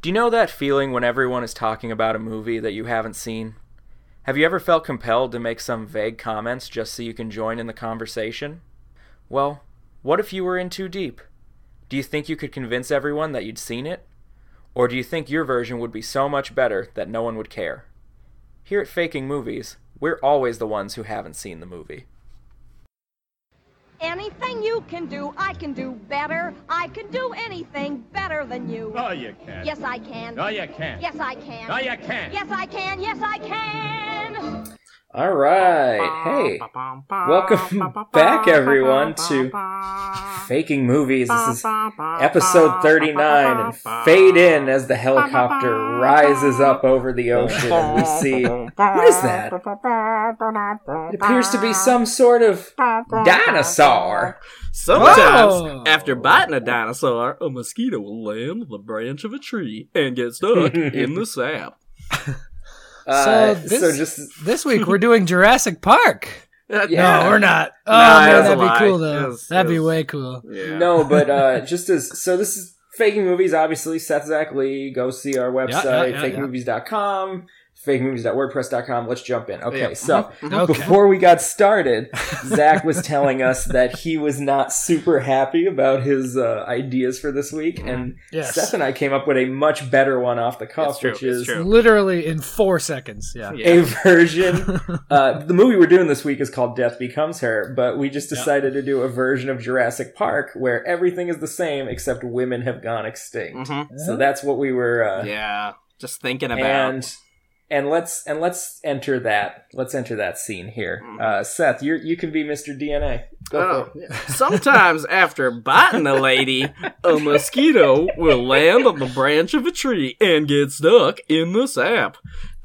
Do you know that feeling when everyone is talking about a movie that you haven't seen? Have you ever felt compelled to make some vague comments just so you can join in the conversation? Well, what if you were in too deep? Do you think you could convince everyone that you'd seen it? Or do you think your version would be so much better that no one would care? Here at Faking Movies, we're always the ones who haven't seen the movie. Anything you can do, I can do better. I can do anything better than you. Oh, you can. Yes, I can. No, you can't. Yes, I can. No, you can't. Yes, I can. Yes, I can. All right. Hey, welcome back, everyone, to Faking Movies. This is episode 39, and fade in as the helicopter rises up over the ocean. We see, what is that? It appears to be some sort of dinosaur. Sometimes, after biting a dinosaur, a mosquito will land on the branch of a tree and get stuck in the sap. This week we're doing Jurassic Park. Yeah. No, we're not. Oh, Nah, man, that's a that'd be lie. cool, though. Yes, That'd be yes. way cool. Yeah. No, but this is Faking Movies, obviously. Seth Zach Lee. Go see our website, fakemovies.com, fakemovies.wordpress.com. Let's jump in. Okay, Yep. so Okay. before we got started, Zach was telling us that he was not super happy about his ideas for this week, and Yes. Seth and I came up with a much better one off the cuff, It's true, which it's is true. Literally in 4 seconds. Yeah. a version. The movie we're doing this week is called Death Becomes Her, but we just decided to do a version of Jurassic Park where everything is the same except women have gone extinct. So that's what we were. Yeah, just thinking about. And let's enter that. Let's enter that scene here. Seth, you can be Mr. DNA. Go for it. Sometimes after biting a lady, a mosquito will land on the branch of a tree and get stuck in the sap.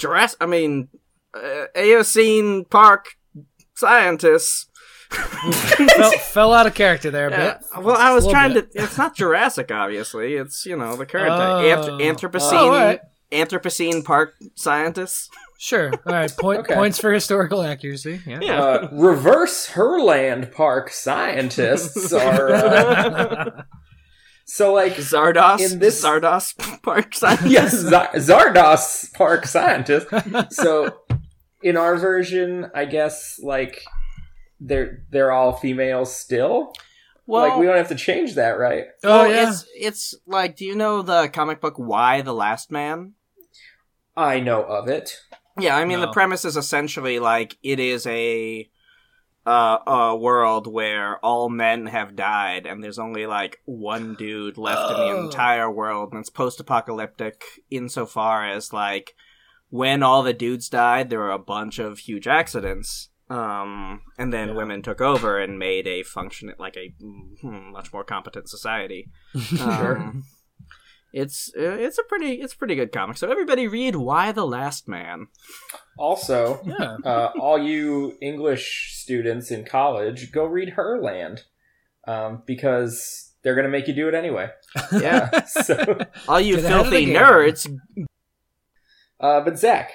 Eocene Park scientists. fell out of character there a bit. Well, I was Just a trying little to. It's not Jurassic, obviously. It's the current Oh. Anthropocene. Oh, all right. Anthropocene Park scientists. Sure. All right. Okay. Points for historical accuracy. Yeah. Reverse Herland Park scientists are. So, like, Zardos. in this- Zardos Park scientists. yes, Zardos Park scientist. So, in our version, I guess, like, they're all females still. Well, Like, we don't have to change that, right? Oh, well, yeah. It's like, do you know the comic book Why the Last Man? I know of it. Yeah, I mean, No. the premise is essentially like it is a world where all men have died and there's only like one dude left in the entire world, and it's post-apocalyptic insofar as like when all the dudes died, there were a bunch of huge accidents. And then women took over and made a much more competent society. Sure. It's a pretty good comic. So everybody read Why the Last Man. Also, Yeah. all you English students in college, go read Herland, because they're going to make you do it anyway. Yeah. So, All you Get ahead of the filthy game. nerds. but Zach,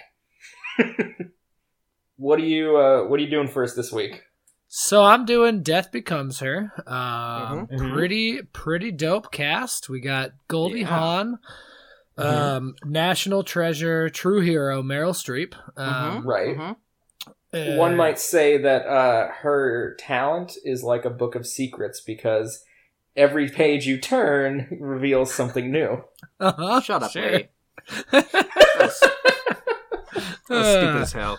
what are you doing for us this week? So I'm doing Death Becomes Her. Mhm. Pretty dope cast. We got Goldie Yeah. Hawn, National Treasure, True Hero, Meryl Streep. Right. Mhm. One might say that her talent is like a book of secrets because every page you turn reveals something new. Shut up, sure. Lee. That's stupid as hell.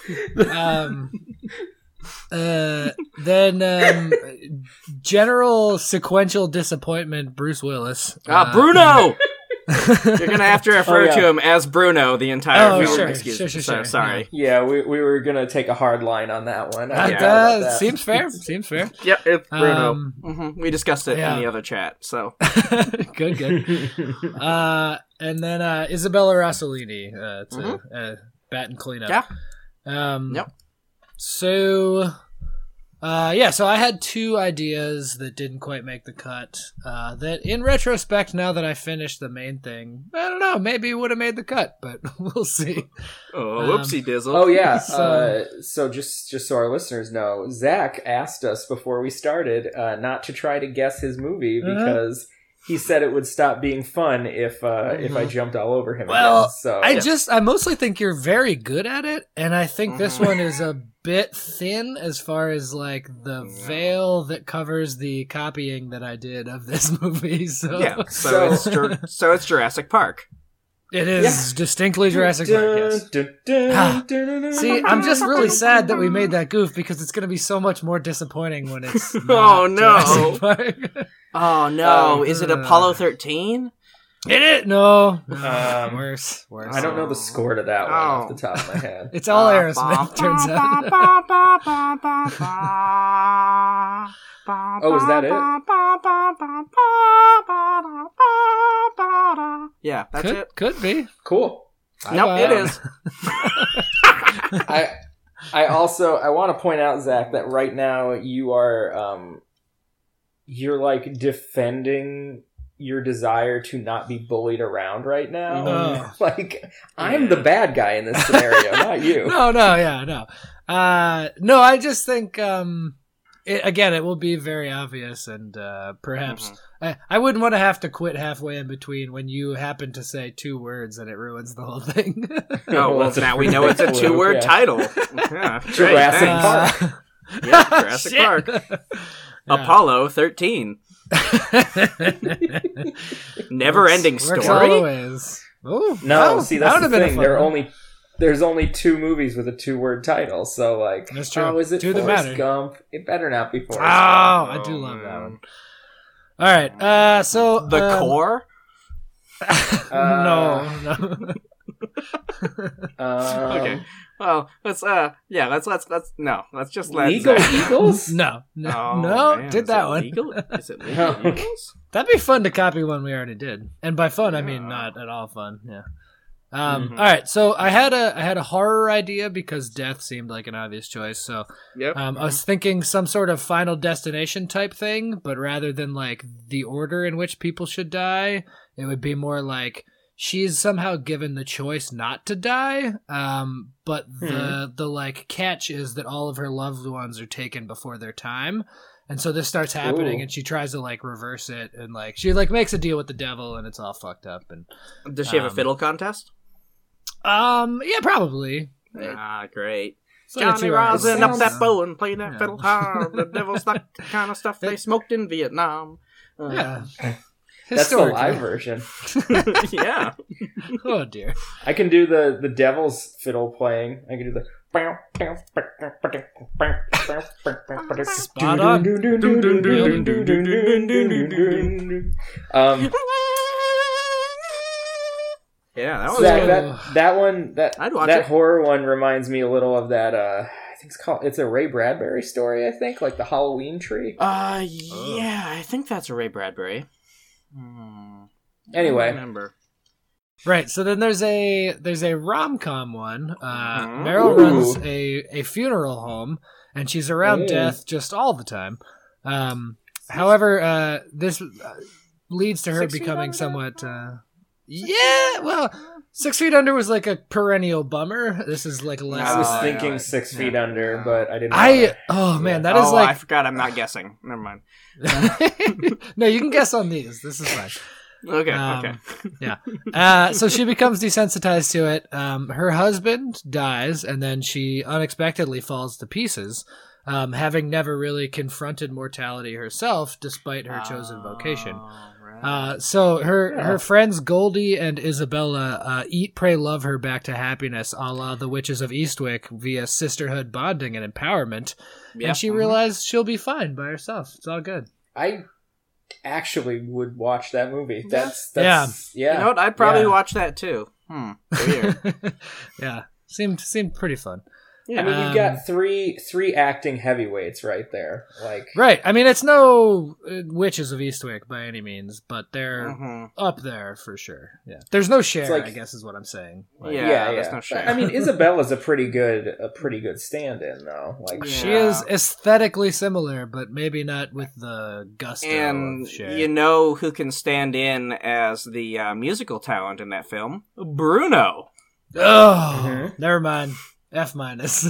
Then general sequential disappointment, Bruce Willis. Bruno! You're gonna have to refer yeah. to him as Bruno the entire film. sure, Excuse sure, me. sure, So- sure. Sorry. Yeah, we were gonna take a hard line on that one. I That forgot about that. seems fair. Seems fair. Yep, it's Bruno. Um, We discussed it yeah. in the other chat, so. good. And then Isabella Rossellini to bat and clean up. Yeah. Yep. So, so I had 2 ideas that didn't quite make the cut. That, in retrospect, now that I finished the main thing, I don't know, maybe would have made the cut, but we'll see. Oh, whoopsie dizzle. Oh yeah. So- So just so our listeners know, Zach asked us before we started not to try to guess his movie because he said it would stop being fun if I jumped all over him. Well, again, so I mostly think you're very good at it, and I think this one is a bit thin as far as like the veil that covers the copying that I did of this movie. So Yeah, so it's Jurassic Park. it is distinctly Jurassic Park. Yes. See, I'm just really sad that we made that goof because it's going to be so much more disappointing when it's not Oh, no. Jurassic Park. Oh no, is it Apollo 13? It is no. Worse. I don't know the score to that one off the top of my head. It's all Aerosmith. Turns out. Oh, is that it? Yeah, that's it. Could be. Cool. Nope, it is. I also want to point out, Zach, that right now you are you're like defending your desire to not be bullied around right now. Oh. Like I'm the bad guy in this scenario, not you. No, I just think it will be very obvious, and perhaps I wouldn't want to have to quit halfway in between when you happen to say 2 words and it ruins the whole thing. Oh, well, now we know it's a 2-word title. Yeah, Jurassic Park. Yeah, Jurassic Park. Apollo 13. Never-ending story. Works all the ways. Ooh, No, see that's the thing. Fun. There's only 2 movies with a 2-word title, so like, That's true. oh, is it 2 that Forrest matter. Gump? It better not be Forrest Oh, Gump. I do love that one. All right, so The Core? no. Okay. Well, let's just let Legal Zach- Eagles? No, Oh, man, did is that it one. legal? Is it legal No. Eagles? That'd be fun to copy one we already did, and by fun I mean not at all fun. Yeah. All right, so I had a horror idea because death seemed like an obvious choice. So Yep. I was thinking some sort of Final Destination type thing, but rather than like the order in which people should die, it would be more like she's somehow given the choice not to die. But the like catch is that all of her loved ones are taken before their time. And so this starts happening, and she tries to like reverse it, and like she like makes a deal with the devil, and it's all fucked up. And Does she have a fiddle contest? yeah, probably. Ah, great. It's only Johnny 2 hours. rosin up Sounds- that bow and play that fiddle hard. The devil's not the kind of stuff they smoked in Vietnam. Yeah. That's the Historically. live version. Yeah. Oh dear. I can do the devil's fiddle playing. I can do the. Spot on. Yeah, that was Zach, good. that one I'd watch that it. horror one reminds me a little of that. I think it's a Ray Bradbury story. I think like the Halloween Tree. Yeah, I think that's a Ray Bradbury. Anyway, I don't remember. Right. So then there's a rom-com one. Meryl Ooh. runs a funeral home, and she's around Ooh. death just all the time. However, this leads to her 6 Feet becoming Under? somewhat. Yeah. Well, 6 Feet Under was like a perennial bummer. This is like less. I was Oh, thinking yeah. 6 feet under, but I didn't. Oh man, that is I like forgot. I'm not guessing. Never mind. no. You can guess on these. This is fine. Okay. Um, Okay. Yeah. So she becomes desensitized to it. Her husband dies, and then she unexpectedly falls to pieces, having never really confronted mortality herself, despite her chosen vocation. So her friends Goldie and Isabella eat, pray, love her back to happiness, a la the Witches of Eastwick, via sisterhood bonding and empowerment. Yep. And she realized she'll be fine by herself. It's all good. I actually would watch that movie. That's You know what? I'd probably watch that too. Weird. Yeah, seemed pretty fun. Yeah. I mean, you've got three acting heavyweights right there. Like, Right. I mean, it's no Witches of Eastwick by any means, but they're up there for sure. Yeah. There's no Cher, like- I guess is what I'm saying. Like, Yeah, there's no shame. I mean, Isabella's a pretty good stand-in though. Like, She Yeah. is aesthetically similar, but maybe not with the gusto And of Cher. you know who can stand in as the musical talent in that film? Bruno. Oh, never mind. F minus.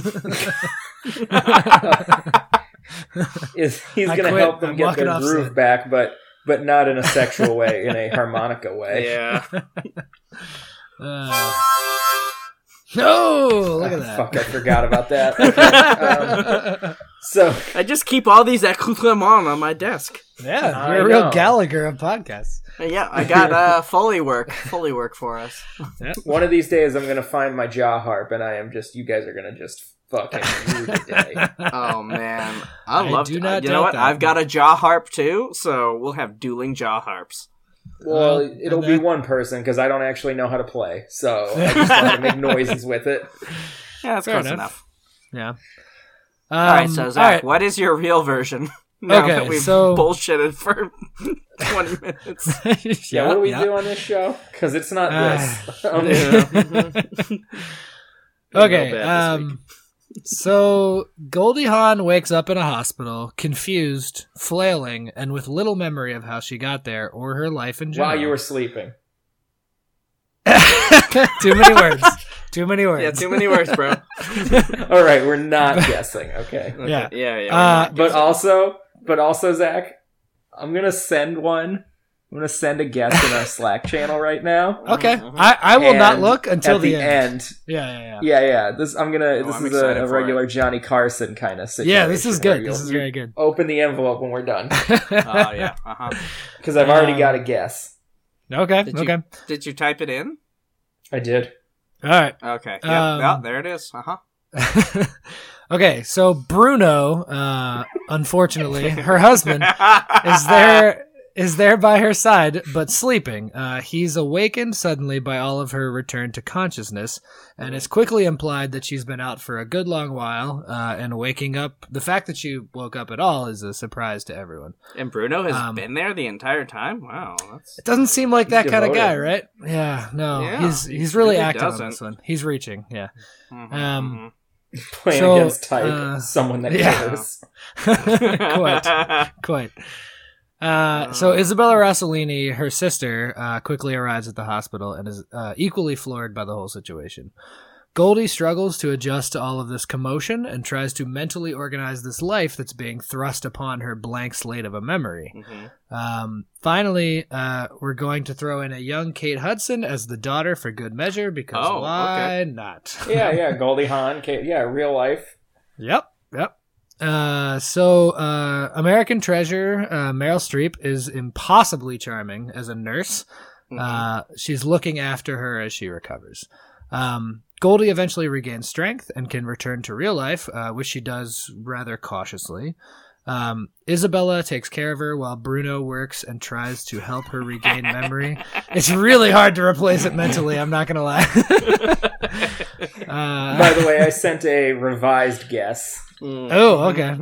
he's I going to quit. help them I'm get walking their off groove set. back, but but not in a sexual way, in a harmonica way. Yeah. No, look at that. Fuck, I forgot about that. Okay, so I just keep all these accoutrements on my desk. Yeah, I you're a real know. Gallagher of podcasts. Yeah, I got Foley work for us. one of these days, I'm gonna find my jaw harp, and you guys are gonna just fucking rue the day. Oh man, I I love. do not You know doubt what? that. I've got a jaw harp too, so we'll have dueling jaw harps. Well, and it'll be then- one person because I don't actually know how to play, so I just want to make noises with it. Yeah, that's Fair close enough. enough. Yeah. All right, so Zach, all right. what is your real version? Now Okay, that we've so- bullshitted for 20 minutes. Yeah, what do we yeah. do on this show? Because it's not this. Okay, Real bad this week. so Goldie Hawn wakes up in a hospital, confused, flailing, and with little memory of how she got there or her life in general. While you were sleeping. Too many words. Too many words. Yeah, too many words, bro. All right, we're not guessing. Okay, Yeah. Yeah. but also, Zach, I'm gonna send one. I'm gonna send a guess in our Slack channel right now. Okay. I will not And look until at the end. Yeah. Yeah. This I'm I'm is excited a for regular Johnny Carson kind of situation. Yeah, this is where good. This is very good. Open the envelope when we're done, Oh, yeah. Uh-huh. because I've already got a guess. Okay. Did you type it in? I did. All right. Okay. Yeah, Um, there it is. Uh-huh. Okay, so Bruno, unfortunately, her husband is there by her side, but sleeping. He's awakened suddenly by all of her return to consciousness, and it's quickly implied that she's been out for a good long while, and waking up. The fact that she woke up at all is a surprise to everyone. And Bruno has been there the entire time? Wow. That's... It doesn't seem like that kind of devoted. guy, right? Yeah, no, Yeah, he's really really active on doesn't. this one. He's reaching, yeah. Mhm, Playing So, against type, someone that yeah. cares. Quite. So Isabella Rossellini, her sister, quickly arrives at the hospital and is equally floored by the whole situation. Goldie struggles to adjust to all of this commotion and tries to mentally organize this life that's being thrust upon her blank slate of a memory. Finally, we're going to throw in a young Kate Hudson as the daughter for good measure, because Oh, why okay. not? Yeah, Goldie Hawn. Real life. Yep. So American Treasure, Meryl Streep is impossibly charming as a nurse. She's looking after her as she recovers. Goldie eventually regains strength and can return to real life, which she does rather cautiously. Isabella takes care of her while Bruno works and tries to help her regain memory. It's really hard to replace it mentally, I'm not going to lie. By the way, I sent a revised guess. Oh, okay.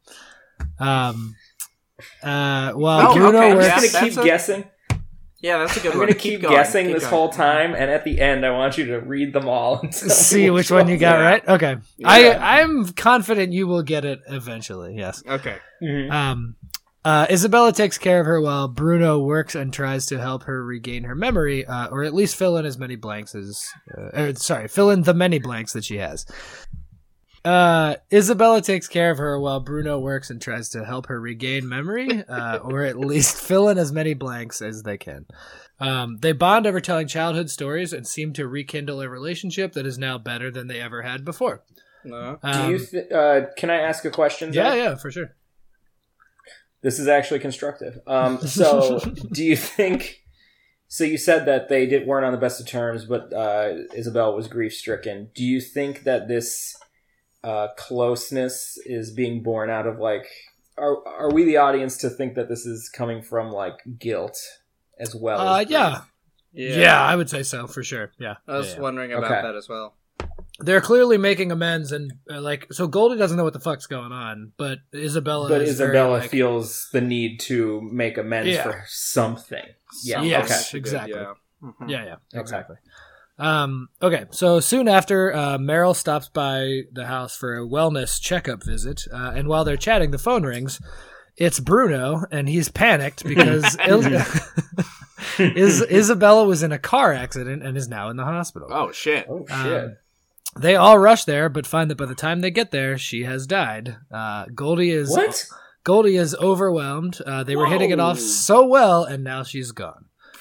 While Oh, Bruno okay, I'm works, yeah. just gonna keep that's a- guessing. Yeah, that's a good I'm one. gonna keep going, guessing keep this going. whole time, and at the end, I want you to read them all and tell me see which one you got Yeah. right. Okay, Yeah. I'm confident you will get it eventually. Yes. Okay. Mhm. Isabella takes care of her while Bruno works and tries to help her regain her memory, or at least fill in as many blanks as, fill in the many blanks that she has. Isabella takes care of her while Bruno works and tries to help her regain memory, or at least fill in as many blanks as they can. They bond over telling childhood stories and seem to rekindle a relationship that is now better than they ever had before. No. Do you can I ask a question? Zach? Yeah, for sure. This is actually constructive. So, do you think? So you said that they weren't on the best of terms, but Isabel was grief stricken. Do you think that this closeness is being born out of are we the audience to think that this is coming from guilt as well? As grief? Yeah, I would say so for sure. Yeah, I was Yeah. wondering about Okay. that as well. They're clearly making amends, and so Goldie doesn't know what the fuck's going on, but Isabella. But is very, Isabella feels the need to make amends Yeah. for something. Yeah. Yes, Okay. exactly. Yeah. Mhm. Yeah, exactly. Okay, so soon after, Meryl stops by the house for a wellness checkup visit, and while they're chatting, the phone rings. It's Bruno, and he's panicked because Isabella was in a car accident and is now in the hospital. Oh, shit. Oh shit. They all rush there, but find that by the time they get there, she has died. Goldie is What? Goldie is overwhelmed. They were hitting it off so well, and now she's gone.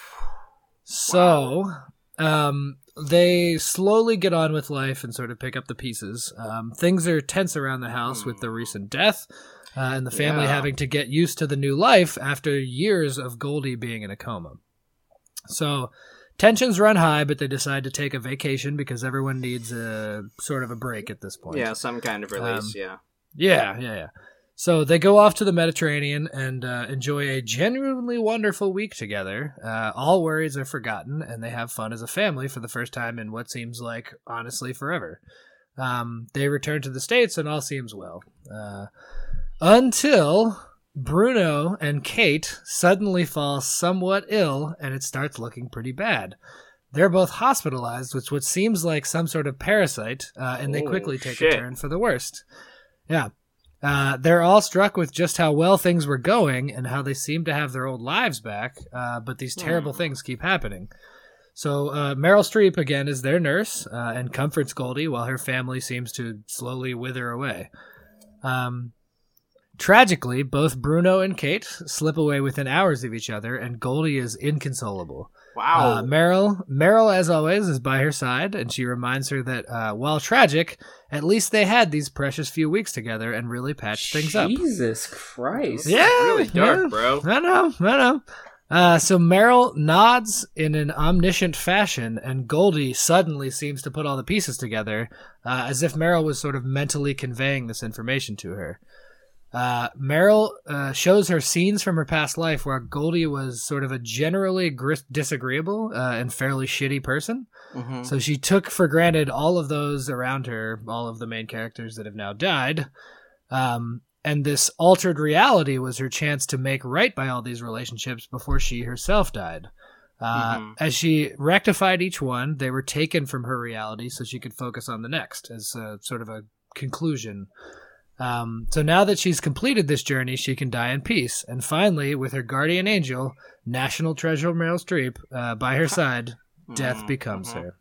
So, they slowly get on with life and sort of pick up the pieces. Things are tense around the house with the recent death, and the family having to get used to the new life after years of Goldie being in a coma. So, tensions run high, but they decide to take a vacation because everyone needs a sort of a break at this point. Yeah, some kind of release, Yeah. So they go off to the Mediterranean and enjoy a genuinely wonderful week together. All worries are forgotten, and they have fun as a family for the first time in what seems like, honestly, forever. They return to the States, and all seems well. Until Bruno and Kate suddenly fall somewhat ill, and it starts looking pretty bad. They're both hospitalized with what seems like some sort of parasite, and they quickly take a turn for the worst. Yeah. They're all struck with just how well things were going and how they seem to have their old lives back, but these terrible things keep happening. So Meryl Streep, again, is their nurse and comforts Goldie while her family seems to slowly wither away. Tragically, both Bruno and Kate slip away within hours of each other, and Goldie is inconsolable. Wow. Meryl, as always, is by her side, and she reminds her that while tragic, at least they had these precious few weeks together and really patched things up. Jesus Christ. Yeah, really dark, bro. I know. So Meryl nods in an omniscient fashion, and Goldie suddenly seems to put all the pieces together, as if Meryl was sort of mentally conveying this information to her. Meryl shows her scenes from her past life where Goldie was sort of a generally disagreeable and fairly shitty person. Mm-hmm. So she took for granted all of those around her, all of the main characters that have now died. And this altered reality was her chance to make right by all these relationships before she herself died. As she rectified each one, they were taken from her reality so she could focus on the next as sort of a conclusion. So now that she's completed this journey, she can die in peace. And finally, with her guardian angel, national treasure Meryl Streep, by her side, death becomes her.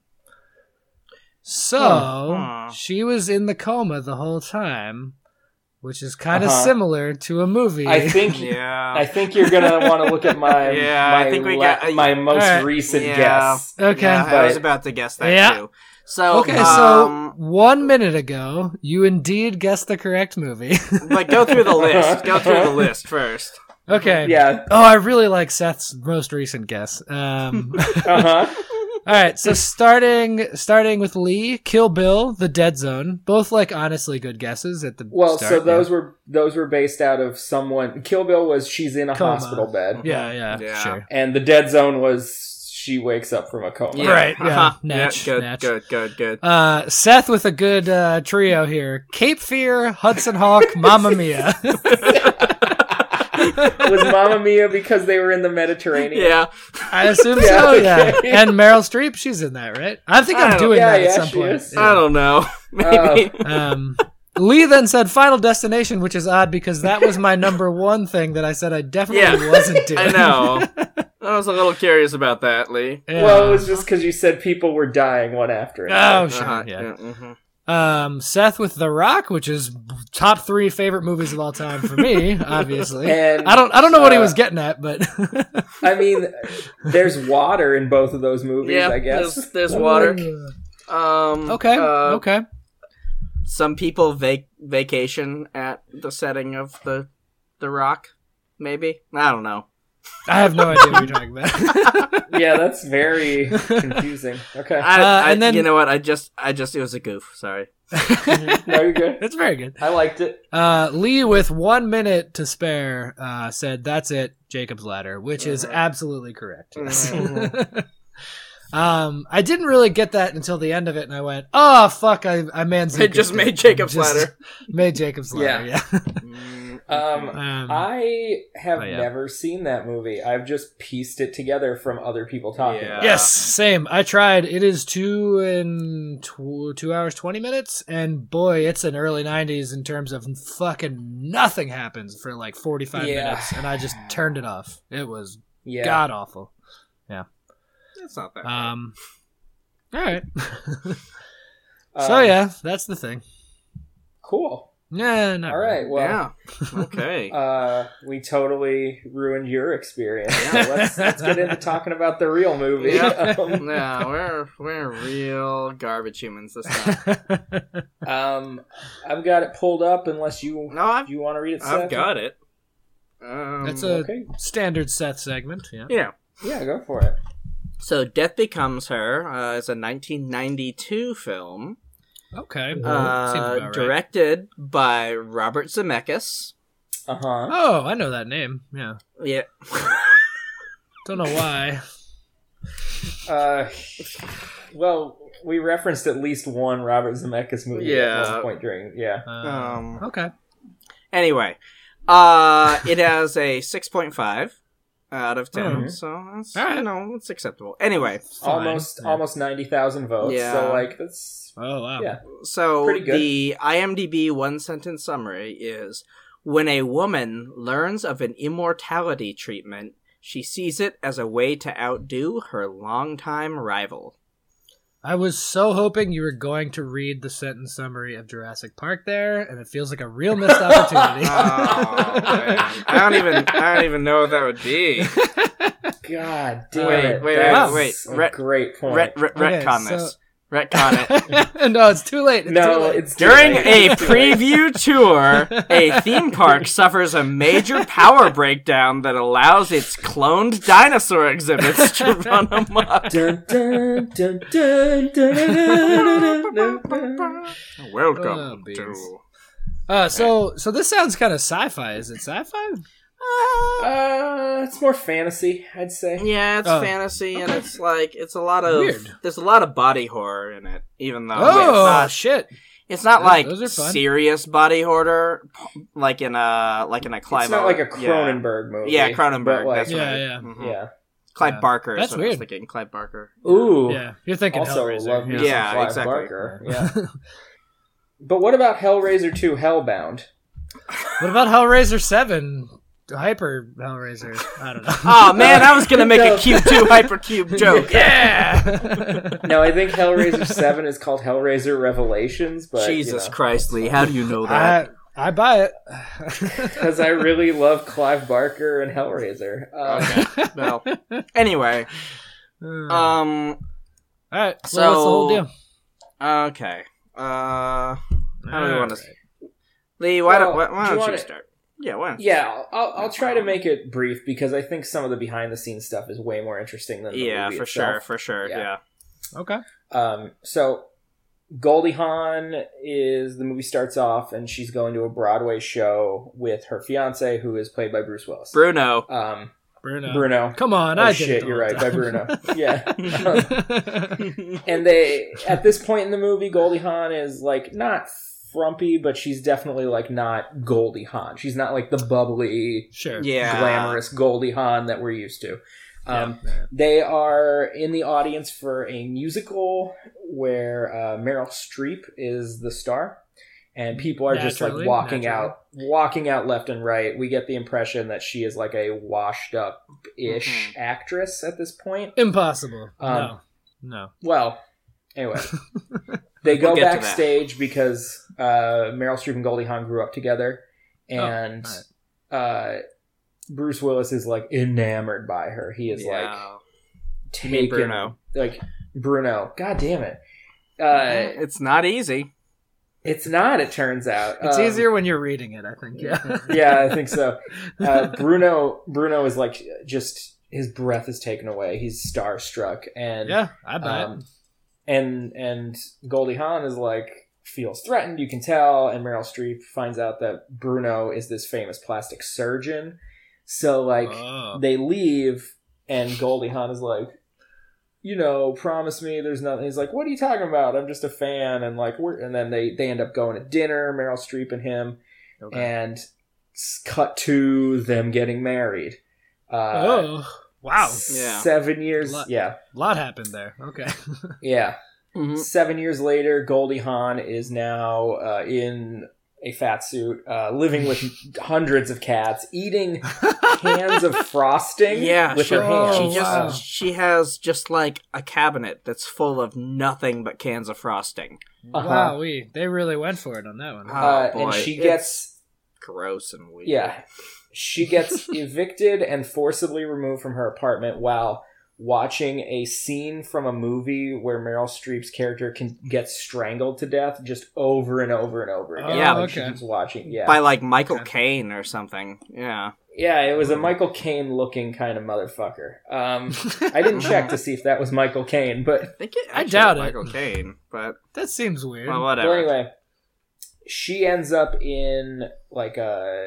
So, she was in the coma the whole time, which is kind of similar to a movie. I think you're gonna want to look at my my most recent guess. Okay, yeah, I was about to guess that too. So, so 1 minute ago, you indeed guessed the correct movie. But go through the list. Go through the list first. Okay. Yeah. Oh, I really like Seth's most recent guess. All right, so starting with Lee, Kill Bill, The Dead Zone, both like honestly good guesses at the start. So those were based out of someone. Kill Bill was she's in a hospital bed. Yeah, sure. And The Dead Zone was she wakes up from a coma. Yeah. Right, yeah. Natch. Good. Seth with a good trio here. Cape Fear, Hudson Hawk, Mamma Mia. Was Mamma Mia because they were in the Mediterranean? Yeah. I assume so, yeah. And Meryl Streep, she's in that, right? I think I'm doing that at some point. Yeah. I don't know. Maybe. Lee then said Final Destination, which is odd because that was my number one thing that I said I definitely wasn't doing. I know. I was a little curious about that, Lee. Yeah. Well, it was just because you said people were dying one after another. Oh, sure, yeah. Seth with The Rock, which is top 3 favorite movies of all time for me, obviously. And I don't know what he was getting at, but I mean, there's water in both of those movies. I guess there's water. Okay. Some people vacation at the setting of the Rock. Maybe, I don't know. I have no idea what you're talking about. Yeah, that's very confusing. Okay. And then you know what? I just it was a goof. Sorry. No, you're good. It's very good. I liked it. Lee, with 1 minute to spare, said, "That's it, Jacob's Ladder," which is absolutely correct. Yes. I didn't really get that until the end of it, and I went, "Oh fuck!" I It just made Jacob's Ladder. Made Jacob's Ladder. Yeah. I have never seen that movie. I've just pieced it together from other people talking about it. Yes, same. I tried. It is 2 hours, 20 minutes, and boy, it's in early 90s in terms of fucking nothing happens for like 45 minutes, and I just turned it off. It was god awful. Yeah. It's not that all right. So yeah, that's the thing. Cool. Nah, not All right, well, Yeah. Okay. we totally ruined your experience. So let's get into talking about the real movie. Yep. No, we're real garbage humans this time. I've got it pulled up. Unless you you want to read it, Seth? I've got it. That's a standard Seth segment. Yeah. Yeah. Yeah, go for it. So, Death Becomes Her is a 1992 film. Okay. Seems about right. Directed by Robert Zemeckis. Uh-huh. Oh, I know that name. Yeah. Yeah. Don't know why. Well, we referenced at least one Robert Zemeckis movie at one point during. Yeah. Okay. Anyway, it has a 6.5 out of 10, so that's it's acceptable. Anyway, almost 90,000 votes. Yeah. So like that's. Oh wow. Yeah. So pretty good. The IMDb one-sentence summary is: when a woman learns of an immortality treatment, she sees it as a way to outdo her longtime rival. I was so hoping you were going to read the sentence summary of Jurassic Park there, and it feels like a real missed opportunity. Oh, man. I don't even know what that would be. God damn it. Wait. That's a great point. Retcon this. Retcon it. No, it's too late. It's during a preview tour, a theme park suffers a major power breakdown that allows its cloned dinosaur exhibits to run amok. Dun, dun, dun, dun, dun, dun, dun. Welcome to. So this sounds kind of sci-fi. Is it sci-fi? It's more fantasy, I'd say. Yeah, it's fantasy, and it's a lot of weird. There's a lot of body horror in it, even though shit. It's not like those are fun. serious body horror, like in a Clive. It's not like a Cronenberg movie. Yeah, Cronenberg. Like, that's what yeah. Yeah. Clive Barker. That's is what I was weird. thinking. Clive Barker. Ooh. Yeah, you're thinking Also Hellraiser. love me some Yeah, Clive exactly. Barker. Yeah. But what about Hellraiser 2 Hellbound? What about Hellraiser 7? Hyper Hellraiser. I don't know. Oh man, I was gonna make a Cube 2 Hypercube joke. Yeah. No, I think Hellraiser 7 is called Hellraiser Revelations, but Jesus Christ, Lee, how do you know that? I buy it. Because I really love Clive Barker and Hellraiser. Okay. Well, anyway. All right. So So- what's the whole deal? Okay. How do we want to? Alright. Lee, why Well, don't do you you wanna- start? Yeah, why don't you? Yeah, I'll try to make it brief because I think some of the behind the scenes stuff is way more interesting than the Yeah, movie for itself. sure. Yeah. Yeah. Okay. So Goldie Hawn the movie starts off and she's going to a Broadway show with her fiance who is played by Bruce Willis. Bruno. Bruno. Come on, Oh I did shit, it the you're whole right, by time. Bruno. Yeah. And at this point in the movie, Goldie Hawn is like not frumpy, but she's definitely like not Goldie Hawn. She's not like the bubbly, Sure. Yeah. glamorous Goldie Hawn that we're used to. Yeah. They are in the audience for a musical where Meryl Streep is the star, and people are just like walking out left and right. We get the impression that she is like a washed up-ish actress at this point. Impossible. No. Well, anyway, they go We'll get to backstage because Meryl Streep and Goldie Hawn grew up together, and Bruce Willis is like enamored by her. He is like taken, Bruno. like Bruno. God damn it! It's not easy. It's not. It turns out It's easier when you're reading it, I think. Yeah. Yeah, I think so. Bruno is like just his breath is taken away. He's starstruck, and Yeah, I buy it. and Goldie Hawn is like feels threatened. You can tell, and Meryl Streep finds out that Bruno is this famous plastic surgeon. So like they leave, and Goldie Hawn is like, promise me there's nothing. He's like, what are you talking about? I'm just a fan, and like and then they end up going to dinner, Meryl Streep and him, and cut to them getting married. Wow. Yeah. 7 years. A lot happened there. Okay. Yeah. Mhm. 7 years later, Goldie Hawn is now in a fat suit, living with hundreds of cats, eating cans of frosting with her hands. She has just like a cabinet that's full of nothing but cans of frosting. Wow, they really went for it on that one. And she gets gross and weird. Yeah, she gets evicted and forcibly removed from her apartment while watching a scene from a movie where Meryl Streep's character gets strangled to death just over and over and over again. She keeps watching. By like Michael Caine or something. Yeah. Yeah, it was a Michael Caine looking kind of motherfucker. I didn't check to see if that was Michael Caine, but I doubt it. Michael Caine, but that seems weird. Well, whatever. Well, anyway, she ends up in like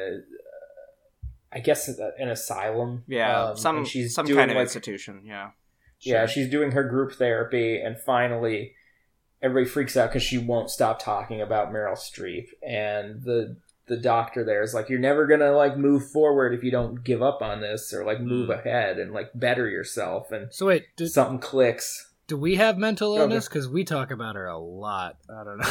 I guess an asylum. Yeah, some kind of institution. Yeah. Sure. Yeah, she's doing her group therapy, and finally, everybody freaks out because she won't stop talking about Meryl Streep, and the doctor there is like, "You're never gonna like move forward if you don't give up on this or like move ahead and like better yourself." And so wait, something clicks. Do we have mental illness? Because we talk about her a lot. I don't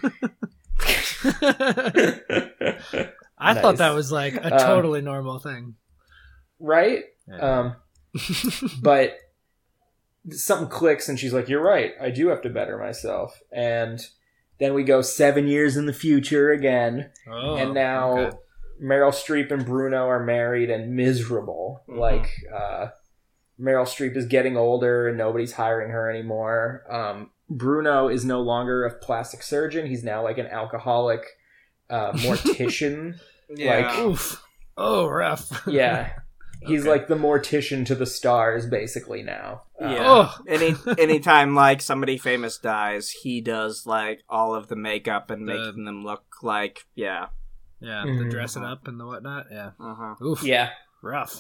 know. I thought that was like a totally normal thing. Right? Yeah. But something clicks and she's like, "You're right. I do have to better myself." And then we go 7 years in the future again. Oh, and now Meryl Streep and Bruno are married and miserable. Mm-hmm. Like, Meryl Streep is getting older and nobody's hiring her anymore. Bruno is no longer a plastic surgeon. He's now like an alcoholic mortician. Yeah. Like, oof. Oh, rough. Yeah. He's like the mortician to the stars, basically, now. Yeah. Anytime like somebody famous dies, he does like all of the makeup and making them look like, the dressing up and the whatnot. Yeah. Oof. Yeah. Rough.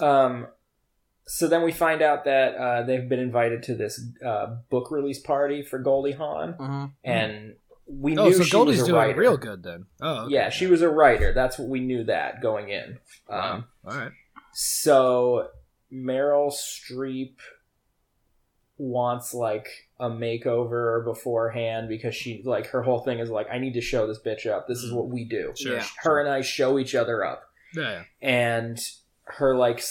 So then we find out that they've been invited to this book release party for Goldie Hawn, and we knew she Goldie's was a doing writer. Real good then. Oh, okay. Yeah, she was a writer. That's what we knew that going in. All right. So Meryl Streep wants like a makeover beforehand because she like her whole thing is like, I need to show this bitch up. This is what we do. Sure. Her and I show each other up. Yeah. And her like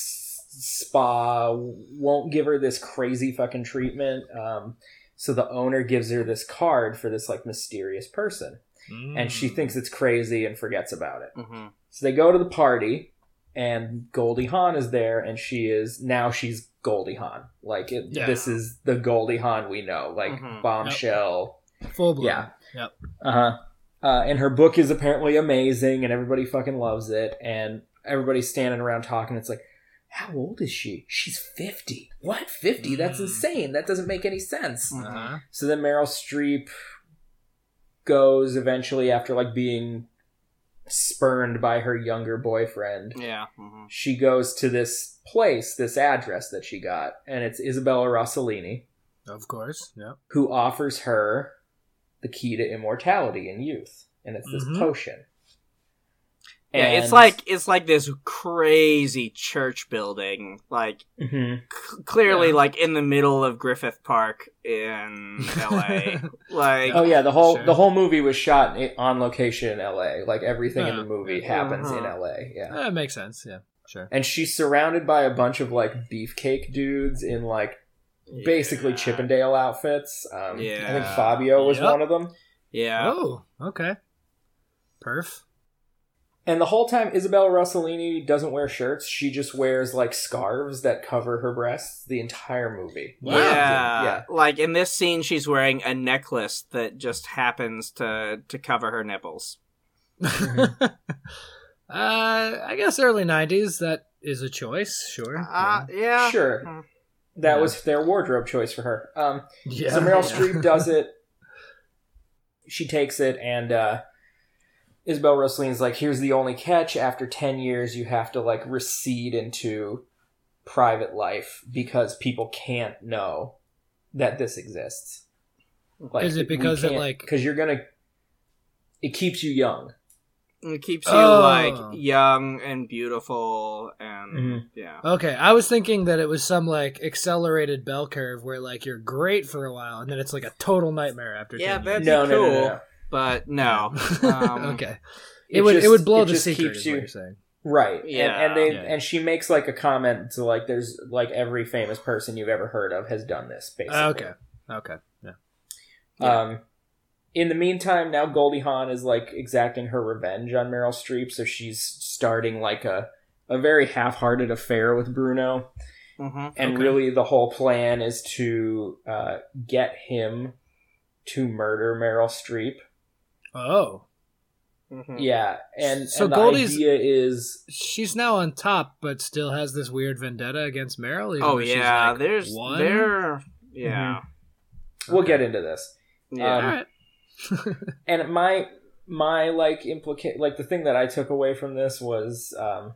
spa won't give her this crazy fucking treatment. So the owner gives her this card for this like mysterious person. And she thinks it's crazy and forgets about it. Mm-hmm. So they go to the party and Goldie Hawn is there and she's Goldie Hawn. Like this is the Goldie Hawn we know. Like bombshell. Yep. Full blown. Yeah. Yep. And her book is apparently amazing and everybody fucking loves it. And everybody's standing around talking. It's like, how old is she? She's 50. What? 50? That's insane. That doesn't make any sense. So then Meryl Streep goes eventually after like being spurned by her younger boyfriend. Yeah. She goes to this place, this address that she got, and it's Isabella Rossellini. Of course, yeah. Who offers her the key to immortality and youth. And it's this potion. Yeah, and it's like this crazy church building, like clearly like in the middle of Griffith Park in LA. Like, oh yeah, the whole movie was shot on location in LA. Like everything in the movie happens in LA. Yeah, that makes sense. Yeah, sure. And she's surrounded by a bunch of like beefcake dudes in like basically Chippendale outfits. I think Fabio was one of them. Yeah. Oh, okay. Perf. And the whole time, Isabella Rossellini doesn't wear shirts. She just wears, like, scarves that cover her breasts the entire movie. Wow. Yeah. Like, in this scene, she's wearing a necklace that just happens to cover her nipples. I guess early 90s, that is a choice, sure. Yeah. Sure. That was their wardrobe choice for her. So Meryl Streep does it. She takes it, and Isabel Rossellini's like, here's the only catch. After 10 years, you have to, like, recede into private life because people can't know that this exists. Like, is it because it, like... Because you're gonna... It keeps you young. It keeps you, like, young and beautiful and, yeah. Okay, I was thinking that it was some, like, accelerated bell curve where, like, you're great for a while and then it's, like, a total nightmare after 10 years. Yeah, that'd be cool. No. But no. Okay. It would blow the secret, is what you're saying. Right. Yeah. And she makes like a comment to like there's like every famous person you've ever heard of has done this, basically. Okay. Yeah. In the meantime, now Goldie Hawn is like exacting her revenge on Meryl Streep, so she's starting like a very half-hearted affair with Bruno. And really the whole plan is to get him to murder Meryl Streep. Oh. Yeah, and So and the Goldie's- idea is She's now on top, but still has this weird vendetta against Meryl. even Oh though she's, yeah, like, there's one? there. Yeah. we'll get into this. Yeah. All right. And my like like the thing that I took away from this was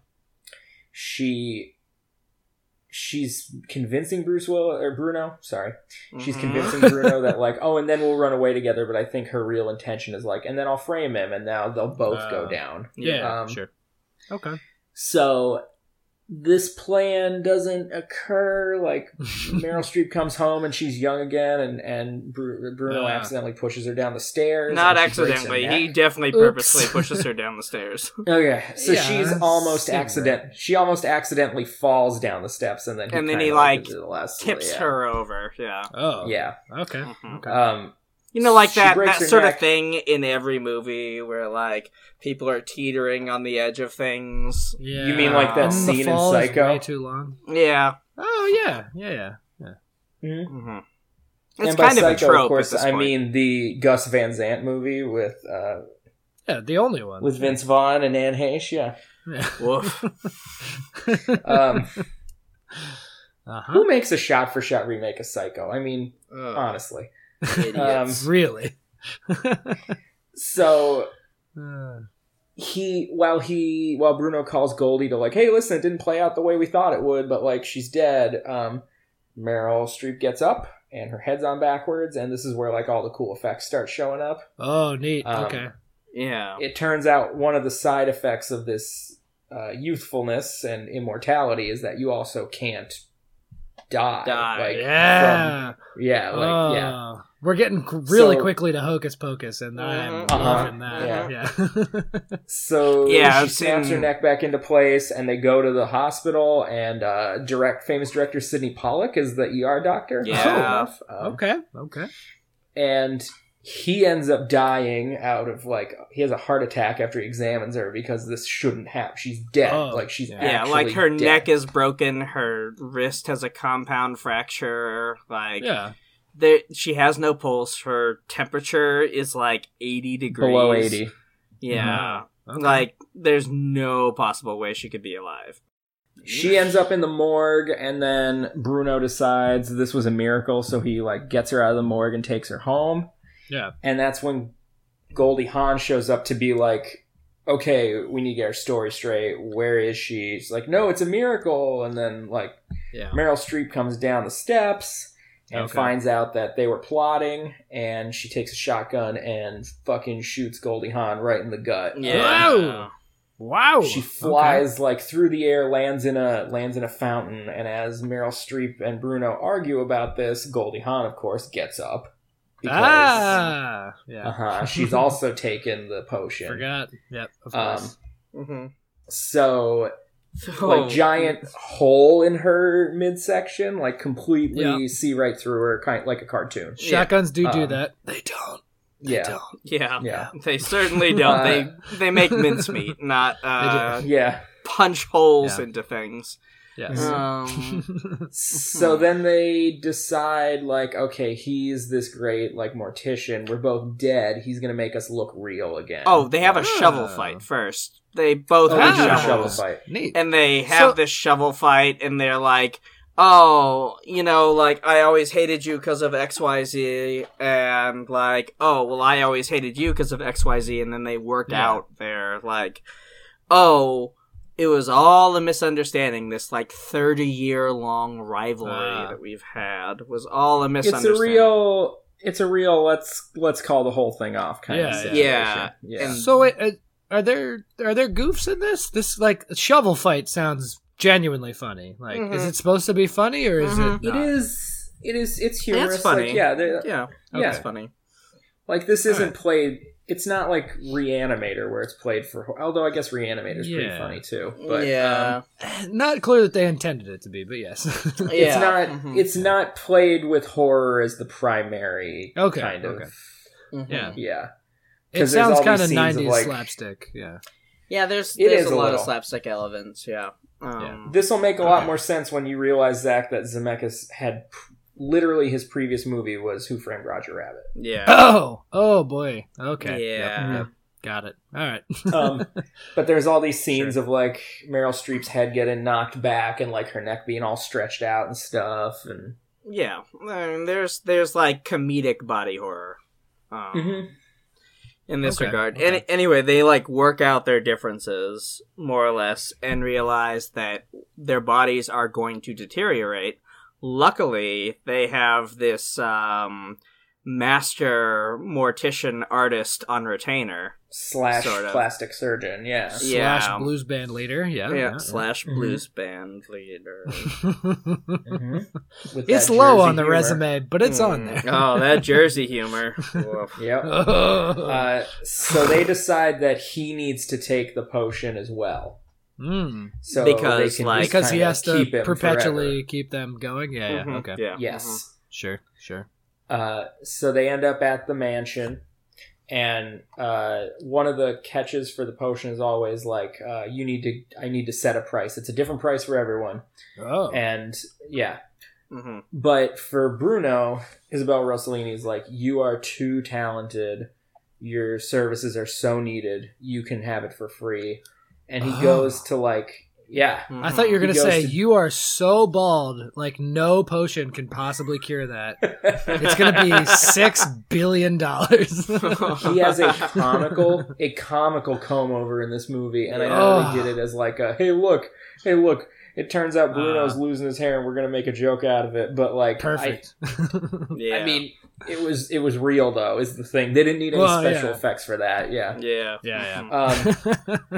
she's convincing Bruno. Sorry, she's convincing Bruno that like, oh, and then we'll run away together. But I think her real intention is like, and then I'll frame him, and now they'll both go down. Yeah, sure. Okay. So this plan doesn't occur. Like Meryl Streep comes home and she's young again, and Bruno accidentally pushes her down the stairs. Not and she breaks her accidentally. neck. He definitely purposely pushes her down the stairs. Okay, so Yeah, she's almost seems She almost accidentally falls down the steps, and then he he like tips her over. Yeah. Oh. Yeah. Okay. You know, like She that breaks her sort neck. of thing in every movie where like people are teetering on the edge of things. Yeah. You mean like that And the scene in fall is Psycho? way too long. Yeah. Oh yeah. Mhm. Mm-hmm. It's And by kind of a Psycho, trope of course, at this I point. mean the Gus Van Sant movie with Yeah, the only one. Vince Vaughn and Anne Heche. Yeah. Yeah. Woof. Who makes a shot-for-shot remake of Psycho? I mean, Ugh, honestly. idiots. Really? So Uh, while Bruno calls Goldie to like, hey, listen, it didn't play out the way we thought it would, but like she's dead. Meryl Streep gets up and her head's on backwards, and this is where like all the cool effects start showing up. oh, neat. Um, Okay. Yeah. It turns out one of the side effects of this youthfulness and immortality is that you also can't die. Like, Yeah. yeah. We're getting really So- quickly to Hocus Pocus, and I'm Uh-huh. loving that. Yeah. So Yeah, she I've snaps seen- her neck back into place, and they go to the hospital, and famous director Sidney Pollack is the ER doctor. Yeah. funny enough. Okay. And he ends up dying out of like he has a heart attack after he examines her because this shouldn't happen. She's dead. Oh, Like she's yeah. Yeah, actually like her dead. neck is broken, her wrist has a compound fracture, like Yeah. she has no pulse, her temperature is like 80 degrees. below 80. Yeah. Okay. Like there's no possible way she could be alive. She ends up in the morgue, and then Bruno decides this was a miracle, so he like gets her out of the morgue and takes her home. Yeah. And that's when Goldie Hawn shows up to be like, okay, we need to get our story straight. Where is she? She's like, no, it's a miracle. And then like Yeah. Meryl Streep comes down the steps and Okay. finds out that they were plotting, and she takes a shotgun and fucking shoots Goldie Hawn right in the gut. Yeah. Wow. She flies like through the air, lands in a fountain, and as Meryl Streep and Bruno argue about this, Goldie Hawn, of course, gets up. Yeah. She's also taken the potion. Forgot. Yep. Of Um, course. Mm-hmm. So, like, giant hole in her midsection, like, completely Yeah. see right through her, kind of like a cartoon. Shotguns do um, that. They don't. Yeah. Yeah. Yeah. They certainly don't. They make mincemeat, not Yeah. punch holes Yeah. into things. Yes. So then they decide, like, okay, he's this great, like, mortician. We're both dead. He's going to make us look real again. Oh, they have a shovel fight first. They both Oh, have they do a shovels. shovel fight. Neat. And they have this shovel fight, and they're like, oh, you know, like, I always hated you because of XYZ, and like, oh, well, I always hated you because of XYZ, and then they work out their, like, oh, it was all a misunderstanding. This, like, 30-year-long rivalry that we've had was all a misunderstanding. It's a real let's call the whole thing off kind of Yeah, situation. yeah. Yeah. And- So wait, are there goofs in this? This like shovel fight sounds genuinely funny. Like, is it supposed to be funny or is it? It Not? is it's humorous. It's funny. Like, yeah, Yeah, Yeah. it's funny. Like, this isn't played... It's not like Reanimator, where it's played for... Although, I guess Reanimator's pretty funny, too. But, not clear that they intended it to be, but yes. It's not played with horror as the primary kind of... Yeah. It sounds kind of 90s like, slapstick, Yeah, there's a lot of slapstick elements, This will make a lot more sense when you realize, Zach, that Zemeckis had... Literally, his previous movie was Who Framed Roger Rabbit. Yeah. Oh boy. Okay. Yeah. Yep. Got it. All right. But there's all these scenes of like Meryl Streep's head getting knocked back and like her neck being all stretched out and stuff. And yeah, I mean, there's like comedic body horror in this regard. Okay. Anyway, they like work out their differences more or less and realize that their bodies are going to deteriorate. Luckily, they have this master mortician artist on retainer. Slash sort of. Plastic surgeon, Slash blues band leader, Slash blues band leader. It's low on the resume, but it's on there. Oh, that Jersey humor. Yep. So they decide that he needs to take the potion as well. So because he has to perpetually keep them going. Okay. Yeah. Yes. Sure. So they end up at the mansion, and one of the catches for the potion is always like, I need to set a price. It's a different price for everyone. Oh. And but for Bruno, Isabel Rossellini's like, you are too talented. Your services are so needed. You can have it for free. And he goes to like, I thought you were going to say, you are so bald, like no potion can possibly cure that. It's going to be $6 billion. He has a comical comb over in this movie. And I know they did it as like a, hey, look. It turns out Bruno's losing his hair and we're going to make a joke out of it. But like, perfect. I mean, it was real though, is the thing. They didn't need any special effects for that. Yeah.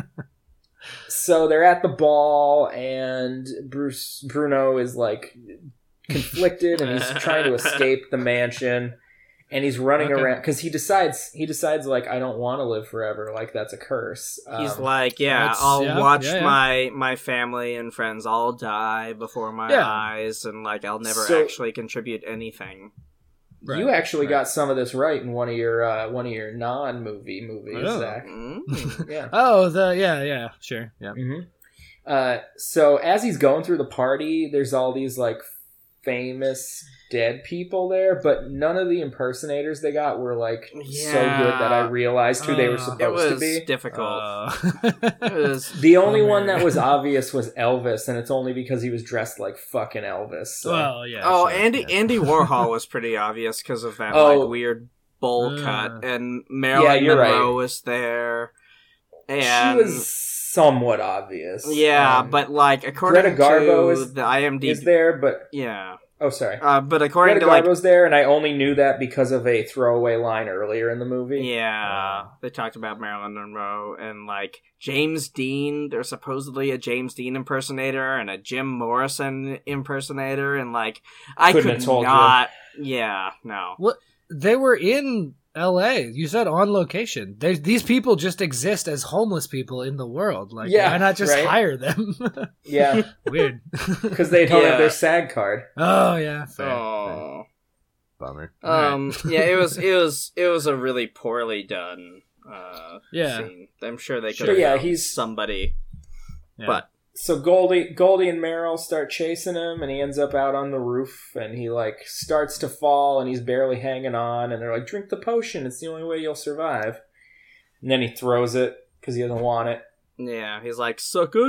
So they're at the ball, and Bruno is like conflicted, and he's trying to escape the mansion, and he's running around because he decides like, I don't want to live forever, like that's a curse. He's like, I'll watch my family and friends all die before my eyes, and like I'll never actually contribute anything. Right. You actually got some of this right in one of your non-movie movies, Zach. Yeah. Oh, sure. Yeah. So as he's going through the party, there's all these like famous dead people there, but none of the impersonators they got were like so good that I realized who they were supposed to be. It was difficult. The only one that was obvious was Elvis, and it's only because he was dressed like fucking Elvis. So. Well, yeah. Oh, sure, Andy Warhol was pretty obvious because of that like weird bowl cut, and Marilyn Monroe was there, and she was somewhat obvious. Yeah, but like according Greta Garbo to the IMDb is there, but yeah. Oh, sorry. But according Greta Garbo's there, and I only knew that because of a throwaway line earlier in the movie. Yeah, they talked about Marilyn Monroe and like James Dean. There's supposedly a James Dean impersonator and a Jim Morrison impersonator, and like I could not. Yeah, no. What they were in L.A. You said on location. These people just exist as homeless people in the world. Like, why not just hire them? Yeah, weird. Because they don't have their SAG card. Oh yeah. Fair. Bummer. Yeah, it was a really poorly done. Scene. I'm sure they could. He's somebody. Yeah. But so Goldie and Meryl start chasing him, and he ends up out on the roof, and he like starts to fall, and he's barely hanging on, and they're like, drink the potion, it's the only way you'll survive. And then he throws it because he doesn't want it. Yeah, he's like, suck a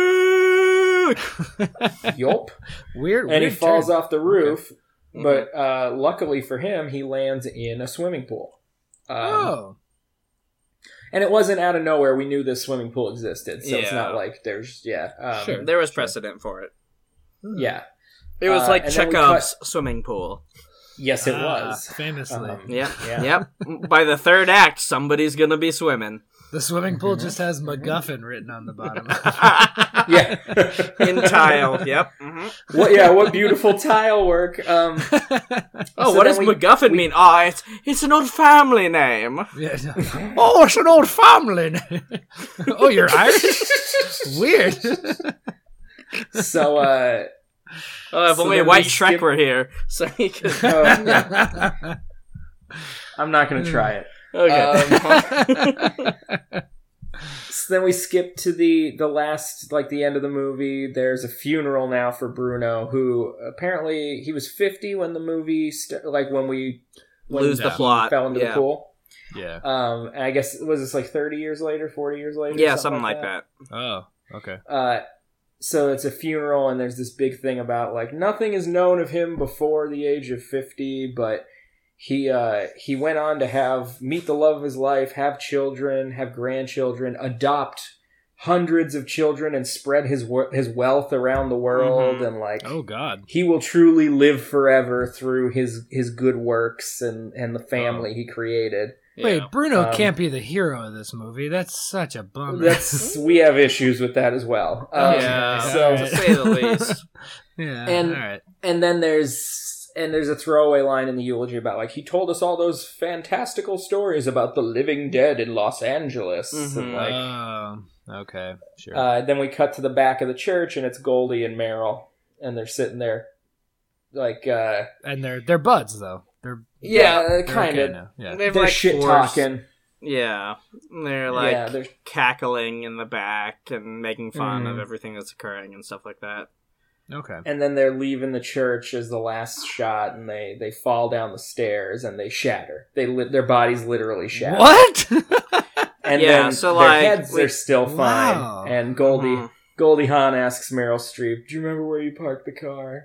dick. Yup. Weird. And he falls off the roof, but luckily for him, he lands in a swimming pool. And it wasn't out of nowhere. We knew this swimming pool existed, so it's not like there's sure. There was precedent for it. Yeah, it was like Chekhov's swimming pool. Yes, it was famously. Yep. By the third act, somebody's gonna be swimming. The swimming pool just has MacGuffin written on the bottom. Yeah. In tile. Yep. Mm-hmm. What beautiful tile work. Oh, So what then does we- MacGuffin mean? Oh, it's an old family name. Yeah. Oh, it's an old family. Oh, you're Irish? Weird. So, Oh, if So only then White we Shrek skip- were here, so he could. I'm not going to try it. Okay. So then we skip to the last, like the end of the movie. There's a funeral now for Bruno, who apparently he was 50 when the movie, when Lose the he plot. fell into Yeah. the pool. Yeah. And I guess, was this like 30 years later, 40 years later? Yeah, something like that. Oh, okay. So it's a funeral, and there's this big thing about, like, nothing is known of him before the age of 50, but he went on to meet the love of his life, have children, have grandchildren, adopt hundreds of children, and spread his wealth around the world, and, like, Oh, God. he will truly live forever through his good works and the family he created. Wait, Bruno Um, can't be the hero of this movie. That's such a bummer. We have issues with that as well. Yeah, So to say the least. Yeah, And- all right. And then there's a throwaway line in the eulogy about, like, he told us all those fantastical stories about the living dead in Los Angeles. And, like, Okay, sure. then we cut to the back of the church, and it's Goldie and Meryl, and they're sitting there, like, And they're buds, though. They're kind okay of. now. Yeah. They've They're like shit forced- talking. Yeah, they're like Yeah, they're cackling in the back and making fun of Mhm. everything that's occurring and stuff like that. Okay. and then they're leaving the church as the last shot, and they fall down the stairs and they shatter. Their bodies literally shatter. What? And Yeah, then so, their like, heads we- are still fine. Wow. And Mhm. Goldie Hawn asks Meryl Streep, "Do you remember where you parked the car?"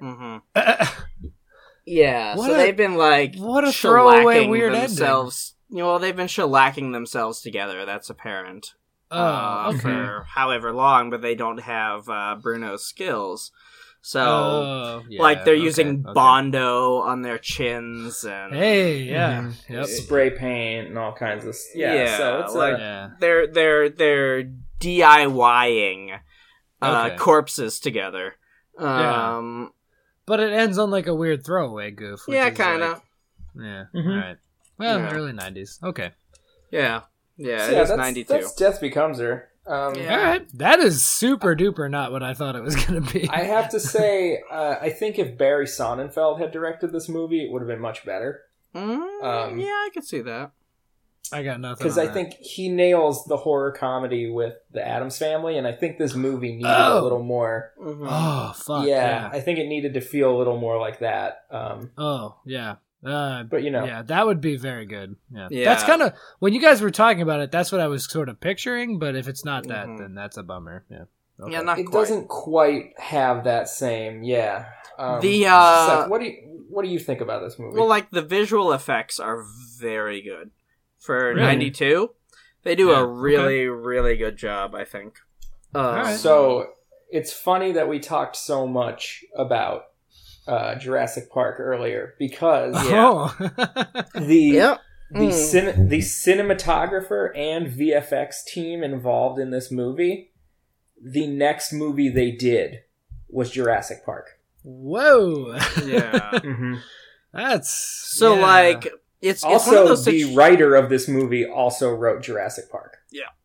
Yeah, What so a- they've been like what a throwaway shellacking weird themselves. You know, they've been shellacking themselves together. That's apparent. Oh, okay. For however long, but they don't have Bruno's skills. So, Oh, yeah, like, they're okay, using okay. Bondo on their chins and Hey, yeah. Mm-hmm. Yep. Spray paint and all kinds of Yeah, so it's like- Yeah. they're DIYing Okay. corpses together. Yeah. But it ends on like a weird throwaway goof. Which Yeah, is kind of. like- yeah. Mhm. All right. Well, Yeah. early 90s. Okay. Yeah, So it is that's 92. That's Death Becomes Her. Yeah. All right. That is super duper not what I thought it was going to be. I have to say, I think if Barry Sonnenfeld had directed this movie, it would have been much better. Yeah, I could see that. I got nothing. Because on I that. think he nails the horror comedy with the Addams Family, and I think this movie needed Oh. a little more. Mhm. Oh, fuck. Yeah, I think it needed to feel a little more like that. Oh, yeah. But you know, Yeah, that would be very good. Yeah. Yeah. That's kind of, when you guys were talking about it, that's what I was sort of picturing, but if it's not that, Mhm. then that's a bummer. Yeah. Okay. Yeah, not it quite. doesn't quite have that same. Yeah. The, Seth, what do you think about this movie? Well, like, the visual effects are very good. For Really? 92, they do Yeah, a really, really good job, I think. Alright. So it's funny that we talked so much about Jurassic Park earlier because Oh. the Yep. the cinematographer and VFX team involved in this movie, the next movie they did was Jurassic Park. Whoa. Yeah. Mm-hmm. That's. So, yeah. like, it's one of Also, those the writer of this movie also wrote Jurassic Park.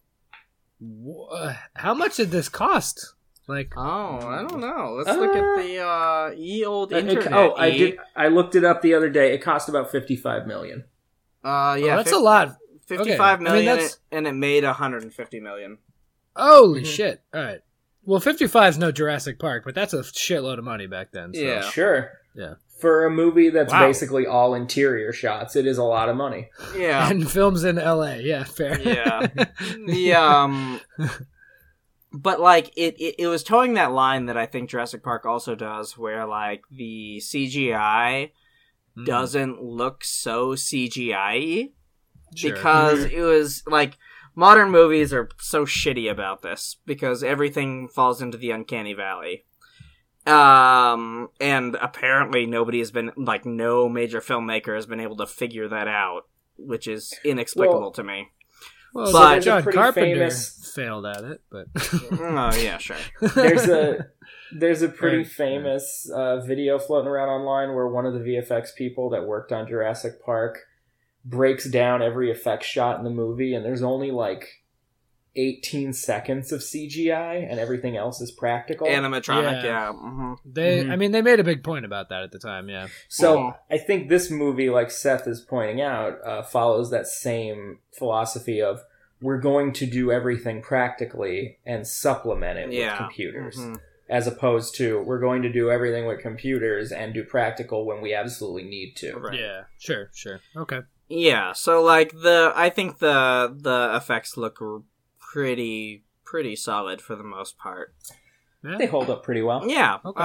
How much did this cost? Like, Oh, I don't know. Let's look at the ye old internet. I looked it up the other day. It cost about $55 million. Yeah, that's a lot. 55 Okay. million, I mean, that's- and it made 150 million. Holy Mhm. shit. All right. Well, 55 is no Jurassic Park, but that's a shitload of money back then. So. Yeah. Sure. Yeah. For a movie that's Wow. basically all interior shots, it is a lot of money. Yeah. And films in LA. Yeah, fair. Yeah. The but like it was towing that line that I think Jurassic Park also does, where like the CGI Mm. doesn't look so CGI-y Sure. because it was like modern movies are so shitty about this because everything falls into the uncanny valley. And apparently nobody has been, like, no major filmmaker has been able to figure that out, which is inexplicable Well, to me. Well, But- John pretty Carpenter famous- failed at it, but Oh yeah, sure. There's a pretty Right. famous video floating around online where one of the VFX people that worked on Jurassic Park breaks down every effect shot in the movie, and there's only like 18 seconds of CGI, and everything else is practical. Animatronic, Yeah. yeah. Mhm. they, Mhm. I mean, they made a big point about that at the time. Yeah. So Mhm. I think this movie, like Seth is pointing out, follows that same philosophy of we're going to do everything practically and supplement it Yeah. with computers. Mhm. As opposed to we're going to do everything with computers and do practical when we absolutely need to. Right. Yeah. Sure. Okay. Yeah, so like I think the effects look pretty solid for the most part. Yeah. They hold up pretty well. Yeah. Okay.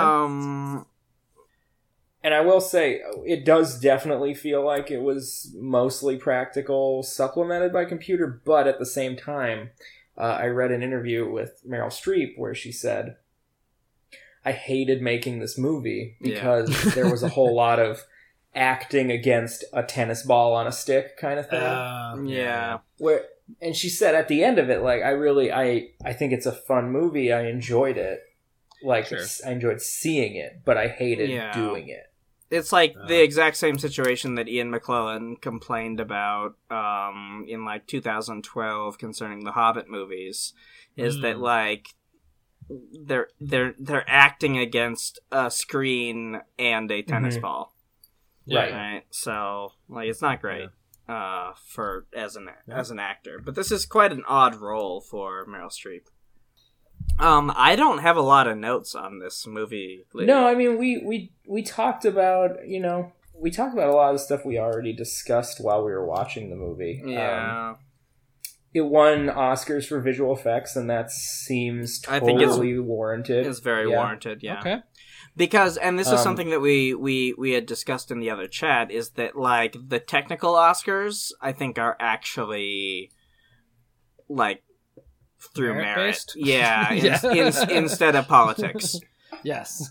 And I will say, it does definitely feel like it was mostly practical, supplemented by computer, but at the same time, I read an interview with Meryl Streep where she said, I hated making this movie because there was a whole lot of acting against a tennis ball on a stick kind of thing. Yeah. And she said at the end of it, like, I think it's a fun movie. I enjoyed it. Like, Sure. I enjoyed seeing it, but I hated Yeah. doing it. It's like the exact same situation that Ian McClellan complained about in like 2012 concerning the Hobbit movies, is that like they're acting against a screen and a tennis Mhm. ball, Right. right? So like it's not great for as an actor, but this is quite an odd role for Meryl Streep. I don't have a lot of notes on this movie. Lee. No, I mean we talked about we talked about a lot of the stuff we already discussed while we were watching the movie. Yeah. It won Oscars for visual effects, and that seems I think it's- totally warranted. It's very Yeah. warranted, yeah. Okay. Because, and this is something that we had discussed in the other chat, is that, like, the technical Oscars, I think, are actually, like, through merit. Merit-based? Yeah, Yeah. instead of politics. Yes.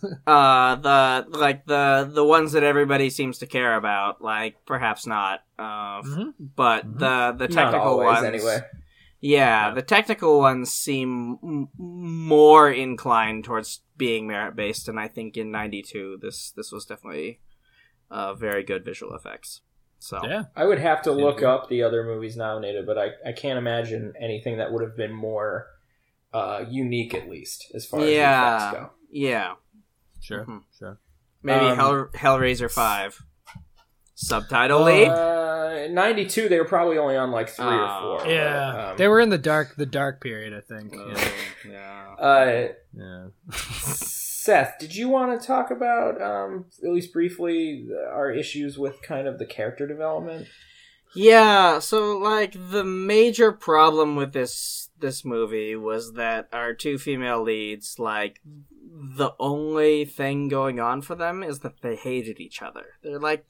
The ones that everybody seems to care about, like, perhaps not, but the Not technical always, ones... anyway. Yeah, the technical ones seem more inclined towards being merit-based, and I think in 92 this was definitely very good visual effects. So Yeah. I would have to look up the other movies nominated, but I can't imagine anything that would have been more unique, at least, as far as the effects go. Yeah. Sure. Mhm. Sure. Maybe Hellraiser 5. Subtitle lead? 92, they were probably only on like 3 or 4. Yeah. but, They were in the dark period, I think. Yeah. Yeah. Seth, did you want to talk about, at least briefly, our issues with kind of the character development? Yeah, so like the major problem with this movie was that our two female leads, like, the only thing going on for them is that they hated each other. They're like,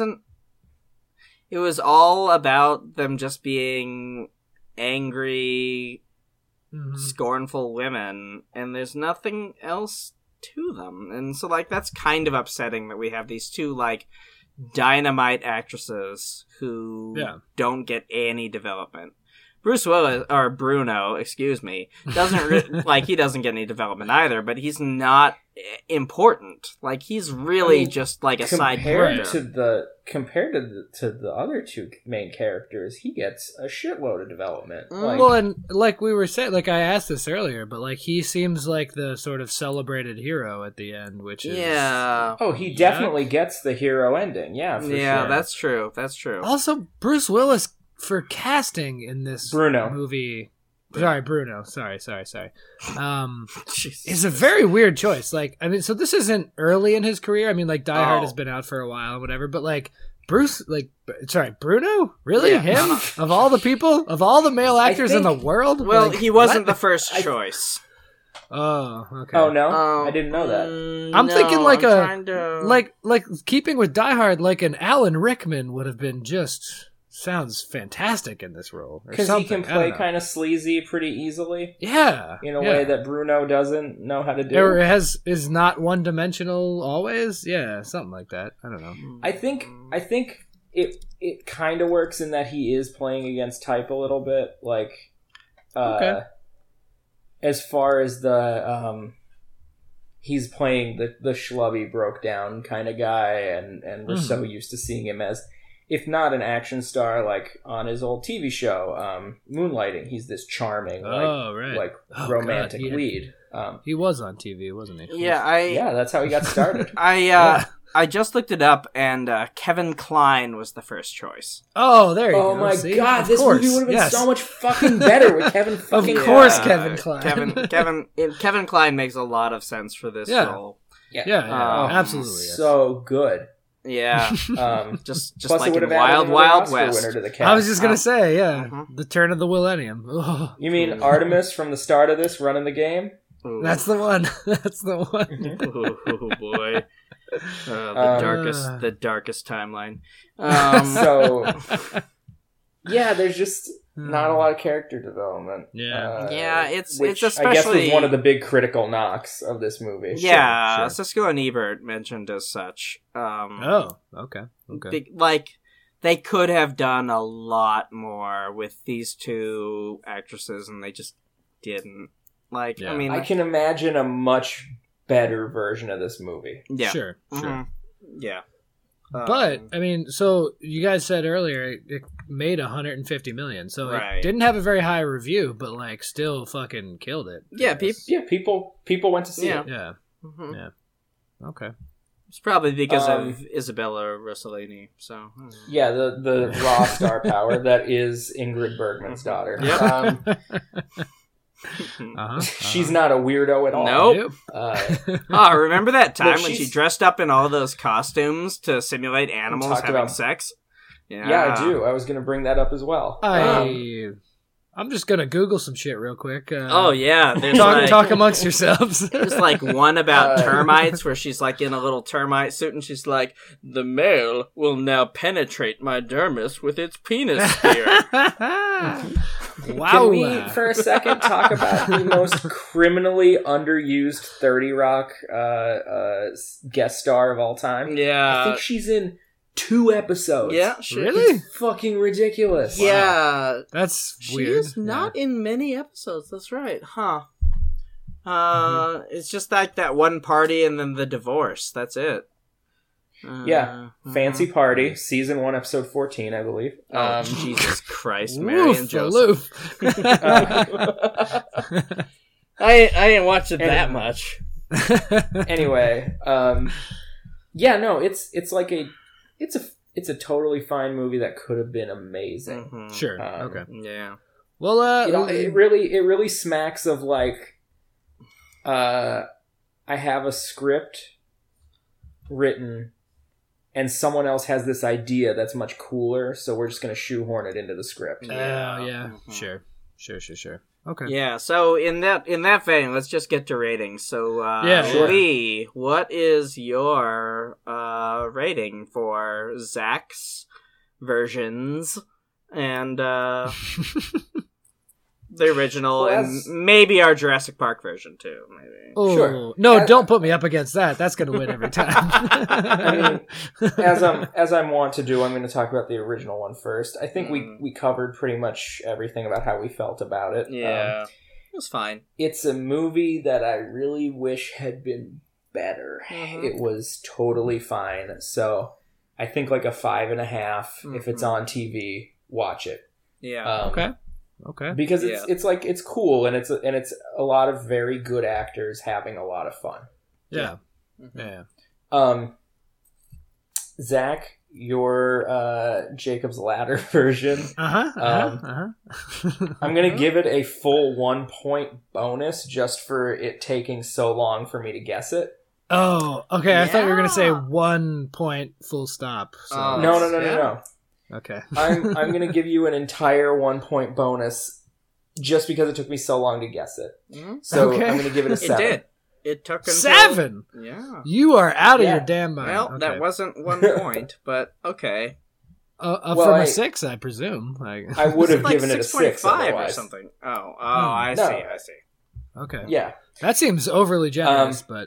it was all about them just being angry, scornful women, and there's nothing else to them. And so, like, that's kind of upsetting that we have these two, like, dynamite actresses who don't get any development. Bruno, excuse me, doesn't he doesn't get any development either, but he's not important. Like, he's really just like a side character. Compared to the other two main characters, he gets a shitload of development. Well, and like we were saying, like I asked this earlier, but like he seems like the sort of celebrated hero at the end, which is he definitely gets the hero ending. Yeah, for sure. That's true. That's true. Also, Bruce Willis for casting in this Bruno movie. Sorry, Bruno. Sorry. It's a very weird choice. Like, I mean, so this isn't early in his career. I mean, like, Die Hard has been out for a while and whatever, but like, Bruno? Really? Yeah. Him? Of all the people? Of all the male actors in the world? Well, Like, he wasn't what? the first choice. Oh, okay. Oh, no? I didn't know that. I'm thinking like like like keeping with Die Hard, like an Alan Rickman would have been just sounds fantastic in this role. Because he can play kind of sleazy pretty easily. Yeah. In a way that Bruno doesn't know how to do. Or is not one dimensional always. Yeah, something like that. I don't know. I think it kind of works in that he is playing against type a little bit. Like, Okay. as far as the he's playing the schlubby, broke down kind of guy, and we're so used to seeing him as, if not an action star, like on his old TV show, Moonlighting. He's this charming, romantic lead. He was on TV, wasn't he? Yeah, that's how he got started. I just looked it up, and Kevin Kline was the first choice. Oh, there you go. Oh my See? god, Of this course. movie would have been Yes. so much fucking better with Kevin fucking Of course, Kline. Kevin Kline. Kevin Kline makes a lot of sense for this role. Yeah, absolutely. Yes. So good. Yeah, just Plus like it would in have added Wild another Wild Oscar West. winner to the cast. I was just gonna say, the turn of the millennium. Ugh. You mean Artemis from the start of this running the game? Ooh. That's the one. That's the one. Oh boy, the darkest timeline. So yeah, there's just not a lot of character development. Yeah, it's which especially I guess was one of the big critical knocks of this movie. Yeah, Sure. Siskel and Ebert mentioned as such. Oh, okay. They could have done a lot more with these two actresses, and they just didn't. Like, Yeah. I mean, I can imagine a much better version of this movie. yeah, Sure. Mhm. Yeah. But I mean, so you guys said earlier it made 150 million, so Right. it didn't have a very high review, but like still fucking killed it. Yeah, I guess. Yeah, people went to see Yeah. it. Yeah. Mhm. Yeah. Okay. It's probably because Um, of Isabella Rossellini. So Yeah, the raw star power that is Ingrid Bergman's daughter. Yep. She's not a weirdo at all. Nope. Uh, remember that time But when she she's- dressed up in all those costumes to simulate animals Talked having about- sex? yeah, I do. I was going to bring that up as well. I'm just gonna Google some shit real quick. Oh yeah, there's talk amongst yourselves. There's like one about Uh, termites where she's like in a little termite suit and she's like, the male will now penetrate my dermis with its penis spear. Wow. Can we, for a second, talk about the most criminally underused 30 Rock guest star of all time? Yeah. I think she's in 2 episodes. Yeah, she, Really? It's fucking ridiculous. Yeah. That's She weird. is not in many episodes, that's right. Huh. It's just like that one party and then the divorce. That's it. Yeah. Fancy Party, season 1, episode 14, I believe. Oh, Jesus Christ, Mary and Joseph. I didn't watch it that much. Anyway, yeah, no, it's like it's a totally fine movie that could have been amazing. Mhm. Sure. Um, Okay. Yeah. Well, It really smacks of like, I have a script written, and someone else has this idea that's much cooler, so we're just going to shoehorn it into the script. yeah. Mhm. Sure. Okay. Yeah, so in that vein, let's just get to ratings. So, Yeah, sure. Lee, what is your rating for Zach's versions and the original, Well, and maybe our Jurassic Park version too? Maybe. Oh, Sure. no, As- don't put me up against that. That's going to win every time. I mean, as I'm wont to do, I'm going to talk about the original one first. I think we covered pretty much everything about how we felt about it. Yeah, it was fine. It's a movie that I really wish had been better. Mhm. It was totally fine. So I think like a 5.5. If it's on TV, watch it. Yeah. Okay. Because it's like it's cool, and it's a lot of very good actors having a lot of fun. Yeah. Mhm. Yeah. Zach, your Jacob's Ladder version. I'm gonna give it a full 1 point bonus just for it taking so long for me to guess it. Oh, okay. I thought you were going to say Yeah. 1 point full stop. So. Oh. No. Okay. I'm gonna give you an entire 1 point bonus just because it took me so long to guess it. Mhm. So Okay. I'm gonna give it a It 7. did. It took until... 7. Yeah. You are out of Yeah. your damn mind. Well, Okay. that wasn't 1 point, but okay. Well, from I- a 6, I presume. Like, I would have Like given it a 6 6.5 or otherwise. something. Oh, I No. see. okay. Yeah. That seems overly generous, but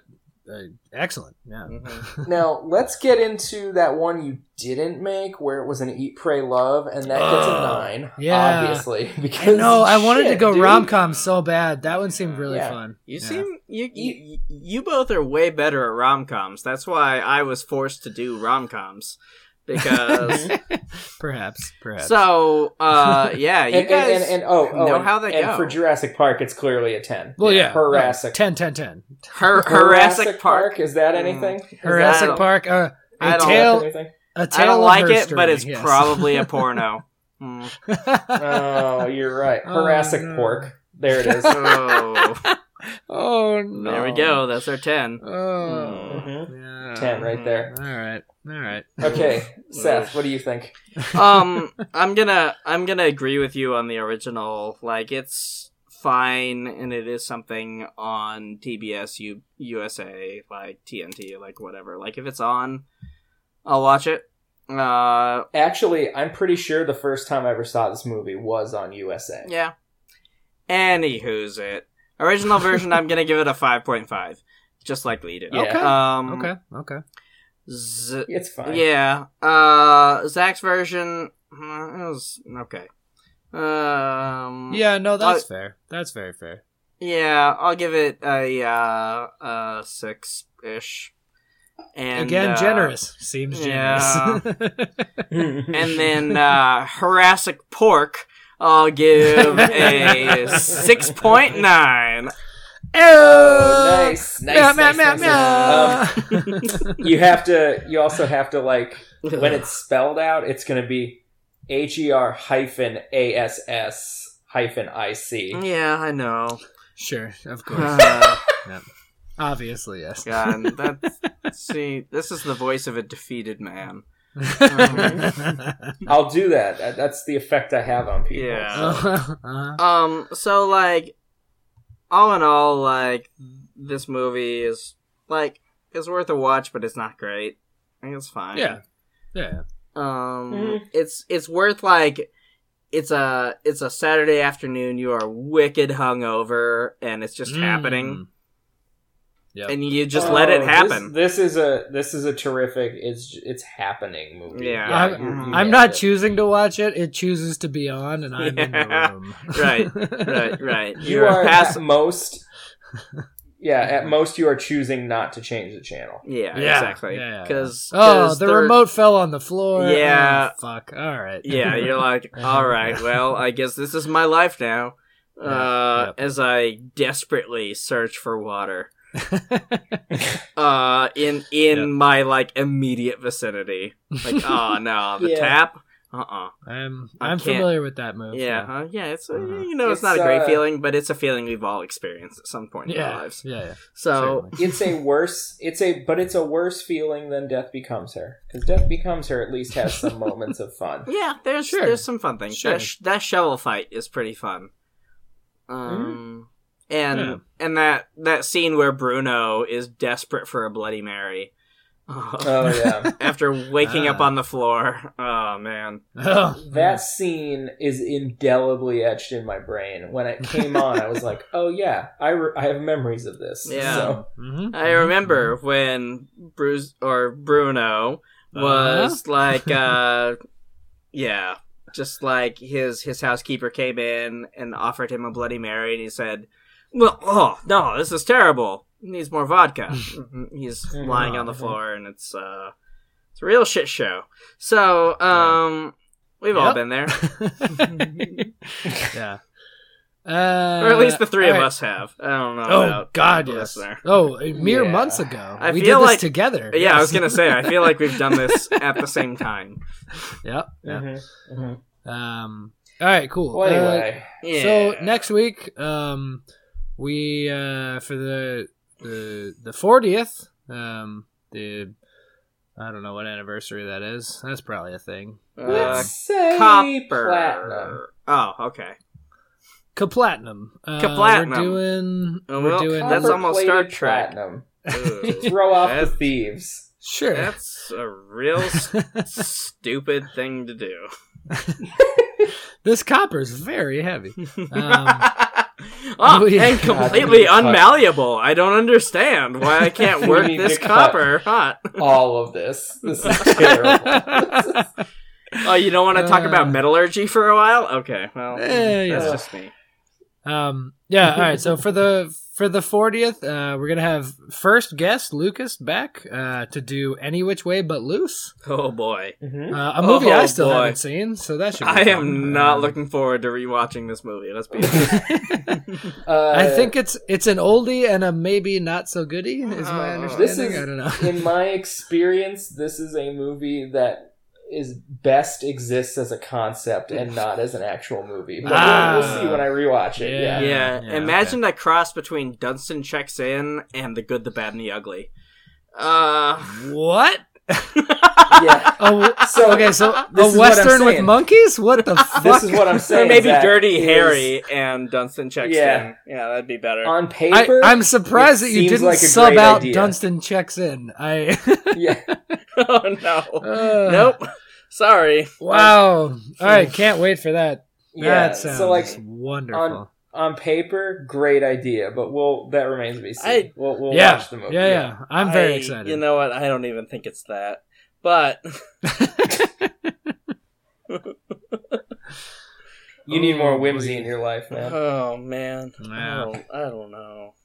excellent. Yeah. Now, let's get into that one you didn't make, where it was an Eat, Pray, Love, and that gets a 9, Yeah. obviously. Because No, I wanted to go dude. rom-com so bad. That one seemed really Yeah. fun. You Yeah. seem you both are way better at rom-coms. That's why I was forced to do rom-coms because Perhaps. so yeah, you guys know how they and go. for Jurassic Park, it's clearly a 10. Well, yeah. Jurassic 10. Jurassic Park. Is that anything? Jurassic Park. I A don't- tale. Anything? A tale I don't of like her it, story, but it's yes. probably a porno. Oh, you're right. Jurassic no. Pork. There it is. Oh, Oh no! there we go. That's our 10. Oh, Mhm. yeah. 10 right there. All right. Okay, Seth, what do you think? I'm gonna agree with you on the original. Like, it's fine, and it is something on TBS USA, like TNT, like whatever. Like, if it's on, I'll watch it. Actually, I'm pretty sure the first time I ever saw this movie was on USA. Yeah. Anywho's it. Original version, I'm gonna give it a 5.5, just like Lee did. Yeah. Okay. It's fine. Yeah. Zach's version, it was okay. Yeah, no, that's fair. That's very fair. Yeah, I'll give it a 6-ish. And Again, generous. Seems generous. And then Jurassic Pork, I'll give a 6.9. Oh, nice. Meow, Nice. meow, meow, You also have to, like, when it's spelled out, it's going to be HER-ASS-IC. Yeah, I know. Sure, of course. Yep. Obviously, yes. God, see, this is the voice of a defeated man. I'll do that. That's the effect I have on people. Yeah. So, like, all in all, like, this movie is, like, it's worth a watch, but it's not great. I think it's fine. Yeah. It's worth, like, it's a Saturday afternoon, you are wicked hungover, and it's just happening. Yep. And you just let it happen. This is a terrific. It's happening movie. Yeah. I'm not choosing to watch it. It chooses to be on, and I'm in the room. Right. You are at most. Yeah, at most you are choosing not to change the channel. Yeah, Yeah. exactly. Yeah. Cause the remote fell on the floor. Yeah. Oh, fuck. All right. Yeah, you're like, all right, well, I guess this is my life now. Yep. As I desperately search for water. In my, like, immediate vicinity. Like, oh no, the tap? I'm can't- familiar with that move. Yeah, it's it's It's, not a great feeling, but it's a feeling we've all experienced at some point in our Yeah. lives. Yeah. So Certainly. It's a worse feeling than Death Becomes Her, because Death Becomes Her at least has some moments of fun. yeah, there's some fun things. Sure. That shovel fight is pretty fun. And that scene where Bruno is desperate for a Bloody Mary. Oh yeah, After waking up on the floor. Oh man. that scene is indelibly etched in my brain. When it came on, I was like, "Oh yeah, I have memories of this." Yeah. So, I remember when Bruno was like, just like his housekeeper came in and offered him a Bloody Mary, and he said, "Well, oh no, this is terrible. He needs more vodka." He's lying on the floor, and it's a real shit show. So, we've all been there, Yeah. or at least the three of us have. I don't know. Oh about God, the yes. listener. Oh, mere Yeah. months ago, I we feel did this like- together. Yeah, I Yes. was gonna say. I feel like we've done this at the same time. Yep. mhm. All right. Cool. Well, anyway, Yeah. So next week, we for the 40th, the I don't know what anniversary that is. That's probably a thing. let's say Copper. platinum. Oh, okay. Kaplatinum. Kaplatinum. We're doing. That's Copper almost Star plated Trek. Platinum. Ooh. Throw off the That's- thieves. Sure. That's a real stupid thing to do. This copper is very heavy. Oh, We- and completely unmalleable. I don't understand why I can't work need this to cut. copper hot. All of this. This is terrible. Oh, you don't want to talk about metallurgy for a while? Okay, well, yeah. that's just me. Yeah, all right. So for the 40th, we're gonna have first guest Lucas back to do Any Which Way But Loose, Oh boy. a movie I still boy. haven't seen. So that should. Be I fun. am not looking forward to rewatching this movie. Let's be honest. I think it's an oldie and a maybe not so goodie. Is my understanding. This is, I don't know. in my experience, this is a movie that is best exists as a concept and not as an actual movie. But we'll see when I rewatch it. Yeah. Yeah. Yeah, imagine that cross between Dunstan Checks In and The Good, the Bad, and the Ugly. What? Yeah. So this is a what I'm western with saying. monkeys? What the fuck? This is what I'm saying. Or maybe Zach, Dirty is Harry and Dunstan Checks Yeah. In. Yeah, that'd be better. On paper, I'm surprised it that you seems didn't like a sub great out idea. Dunstan Checks In. Yeah. Oh, no. Nope. Sorry. Wow. All right, can't wait for that. Yeah. That sounds So, like, wonderful. on paper, great idea, but that remains to be seen. We'll yeah. watch the movie. Yeah. I'm very excited. You know what? I don't even think it's that. But You need more whimsy in your life, man. oh man, Yeah. I don't know.